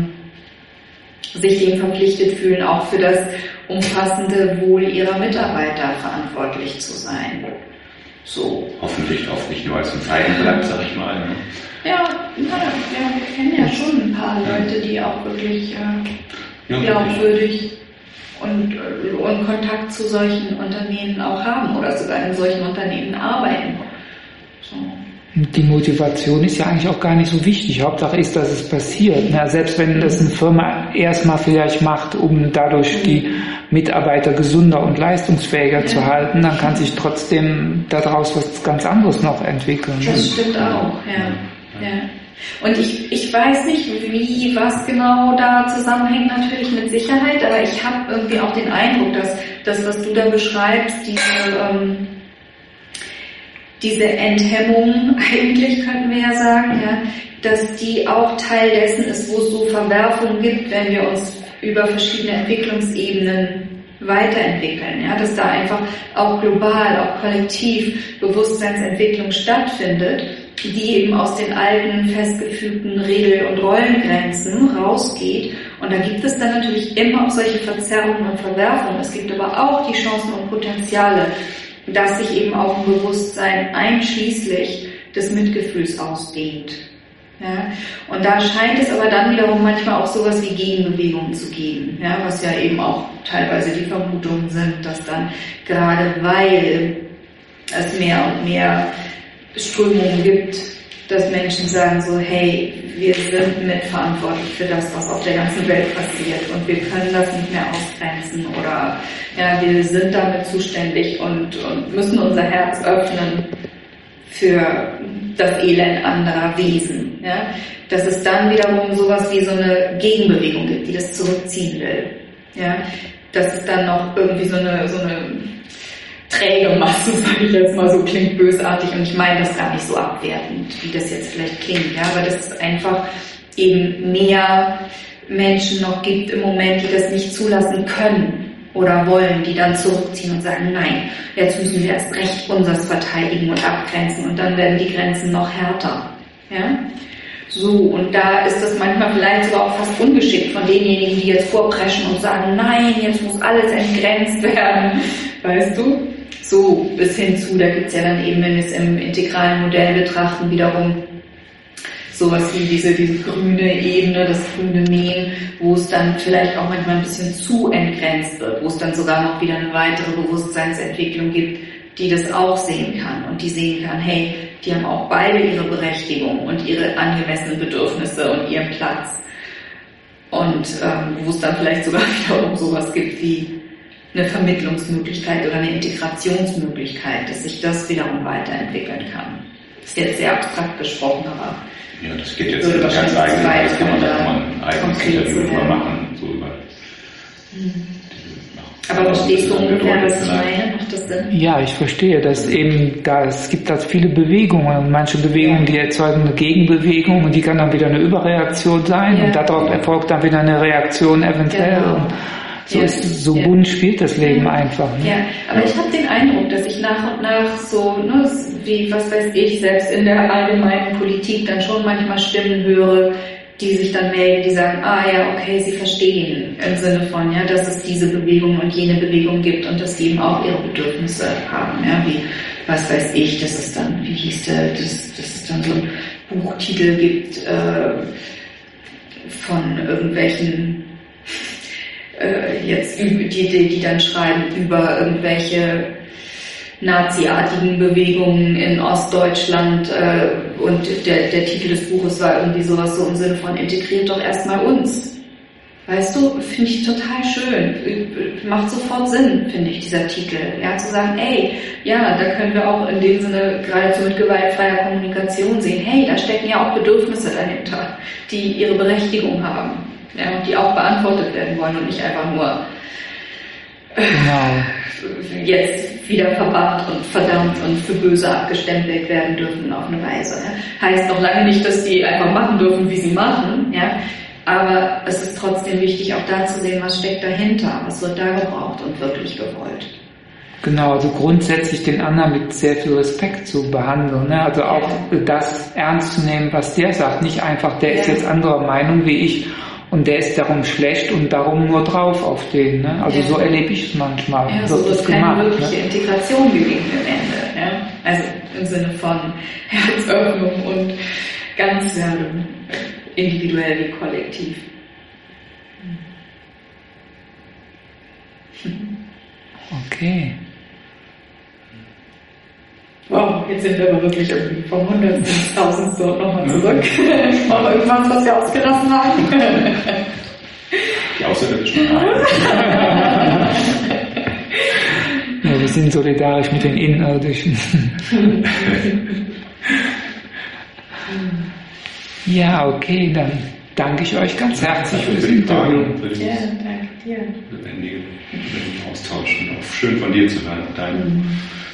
sich dem verpflichtet fühlen, auch für das umfassende Wohl ihrer Mitarbeiter verantwortlich zu sein. So. Hoffentlich auch nicht nur als ein Feigenblatt, sag ich mal. Ne? Ja, wir kennen ja schon ein paar Leute, die auch wirklich glaubwürdig und Kontakt zu solchen Unternehmen auch haben oder sogar in solchen Unternehmen arbeiten. So. Die Motivation ist ja eigentlich auch gar nicht so wichtig. Hauptsache ist, dass es passiert. Na, selbst wenn das eine Firma erstmal vielleicht macht, um dadurch die Mitarbeiter gesunder und leistungsfähiger zu halten, dann kann sich trotzdem daraus was ganz anderes noch entwickeln. Das stimmt auch, ja. Und ich weiß nicht, was genau da zusammenhängt, natürlich mit Sicherheit, aber ich habe irgendwie auch den Eindruck, dass das, was du da beschreibst, diese Enthemmung, eigentlich könnten wir ja sagen, ja, dass die auch Teil dessen ist, wo es so Verwerfungen gibt, wenn wir uns über verschiedene Entwicklungsebenen weiterentwickeln. Ja, dass da einfach auch global, auch kollektiv Bewusstseinsentwicklung stattfindet, die eben aus den alten, festgefügten Regel- und Rollengrenzen rausgeht. Und da gibt es dann natürlich immer auch solche Verzerrungen und Verwerfungen. Es gibt aber auch die Chancen und Potenziale, dass sich eben auch ein Bewusstsein einschließlich des Mitgefühls ausdehnt. Ja? Und da scheint es aber dann wiederum manchmal auch sowas wie Gegenbewegungen zu geben, ja? Was ja eben auch teilweise die Vermutungen sind, dass dann gerade weil es mehr und mehr Strömungen gibt, dass Menschen sagen so, hey, wir sind mitverantwortlich für das, was auf der ganzen Welt passiert und wir können das nicht mehr ausgrenzen oder ja, wir sind damit zuständig und müssen unser Herz öffnen für das Elend anderer Wesen. Ja? Dass es dann wiederum sowas wie so eine Gegenbewegung gibt, die das zurückziehen will. Ja? Dass es dann noch irgendwie so eine träge Masse, sage ich jetzt mal so, klingt bösartig und ich meine das gar nicht so abwertend, wie das jetzt vielleicht klingt, ja, aber dass es einfach eben mehr Menschen noch gibt im Moment, die das nicht zulassen können oder wollen, die dann zurückziehen und sagen, nein, jetzt müssen wir erst recht unseres verteidigen und abgrenzen und dann werden die Grenzen noch härter. Ja? So, und da ist das manchmal vielleicht sogar auch fast ungeschickt von denjenigen, die jetzt vorpreschen und sagen, nein, jetzt muss alles entgrenzt werden, weißt du? So, bis hin zu, da gibt's ja dann eben, wenn wir es im integralen Modell betrachten, wiederum sowas wie diese grüne Ebene, das grüne Mähen, wo es dann vielleicht auch manchmal ein bisschen zu entgrenzt wird, wo es dann sogar noch wieder eine weitere Bewusstseinsentwicklung gibt, die das auch sehen kann und die sehen kann, hey, die haben auch beide ihre Berechtigung und ihre angemessenen Bedürfnisse und ihren Platz. Und wo es dann vielleicht sogar wiederum sowas gibt wie eine Vermittlungsmöglichkeit oder eine Integrationsmöglichkeit, dass sich das wiederum weiterentwickeln kann. Das ist jetzt sehr abstrakt gesprochen, aber ja, das geht jetzt in ganz eigene, das kann man ein eigenes Interview drüber machen, so über. Aber verstehst du ungefähr, was ich meine? Macht das Sinn? Ja, ich verstehe, dass eben es gibt da viele Bewegungen und manche Bewegungen, die erzeugen eine Gegenbewegung und die kann dann wieder eine Überreaktion sein und darauf erfolgt dann wieder eine Reaktion eventuell. Genau. Und so bunt spielt das Leben einfach. Ne? Ja, aber ich habe den Eindruck, dass ich nach und nach so, wie, was weiß ich, selbst in der allgemeinen Politik dann schon manchmal Stimmen höre, die sich dann melden, die sagen, ja, okay, sie verstehen im Sinne von, ja, dass es diese Bewegung und jene Bewegung gibt und dass die eben auch ihre Bedürfnisse haben, ja, wie, was weiß ich, dass es dann, wie hieß der, dass es dann so einen Buchtitel gibt von irgendwelchen jetzt die dann schreiben über irgendwelche naziartigen Bewegungen in Ostdeutschland und der Titel des Buches war irgendwie sowas so im Sinne von integriert doch erstmal uns. Weißt du, finde ich total schön. Macht sofort Sinn, finde ich, dieser Titel. Ja, zu sagen, ja, da können wir auch in dem Sinne geradezu mit gewaltfreier Kommunikation sehen, hey, da stecken ja auch Bedürfnisse dahinter, die ihre Berechtigung haben. Ja, und die auch beantwortet werden wollen und nicht einfach nur jetzt wieder verbannt und verdammt und für böse abgestempelt werden dürfen auf eine Weise. Ja. Heißt noch lange nicht, dass die einfach machen dürfen, wie sie machen, ja. Aber es ist trotzdem wichtig, auch da zu sehen, was steckt dahinter, was wird da gebraucht und wirklich gewollt. Genau, also grundsätzlich den anderen mit sehr viel Respekt zu behandeln, ne? Also auch das ernst zu nehmen, was der sagt, nicht einfach, der ist jetzt anderer Meinung wie ich und der ist darum schlecht und darum nur drauf auf den. Ne? Also so erlebe ich es manchmal. Ja, so wird keine wirkliche Integration gegeben am Ende. Ja? Also im Sinne von Herzöffnung und Ganzwerdung, individuell wie kollektiv. Okay. Wow, jetzt sind wir aber wirklich irgendwie vom Hundertsten ins Tausendste und nochmal zurück. Noch irgendwas, was wir ausgelassen haben? Die Außerirdischen. Ja, wir sind solidarisch mit den Innerirdischen. Ja, okay, dann danke ich euch ganz herzlich für das Interview. Ja, danke dir. Lebendigen Austausch und auch schön von dir zu hören.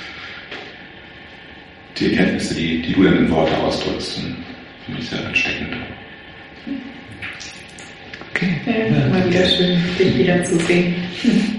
Die Erkenntnisse, die du dann in Worte ausdrückst, finde ich sehr ansteckend. Okay. Ja, mal wieder schön, dich wiederzusehen.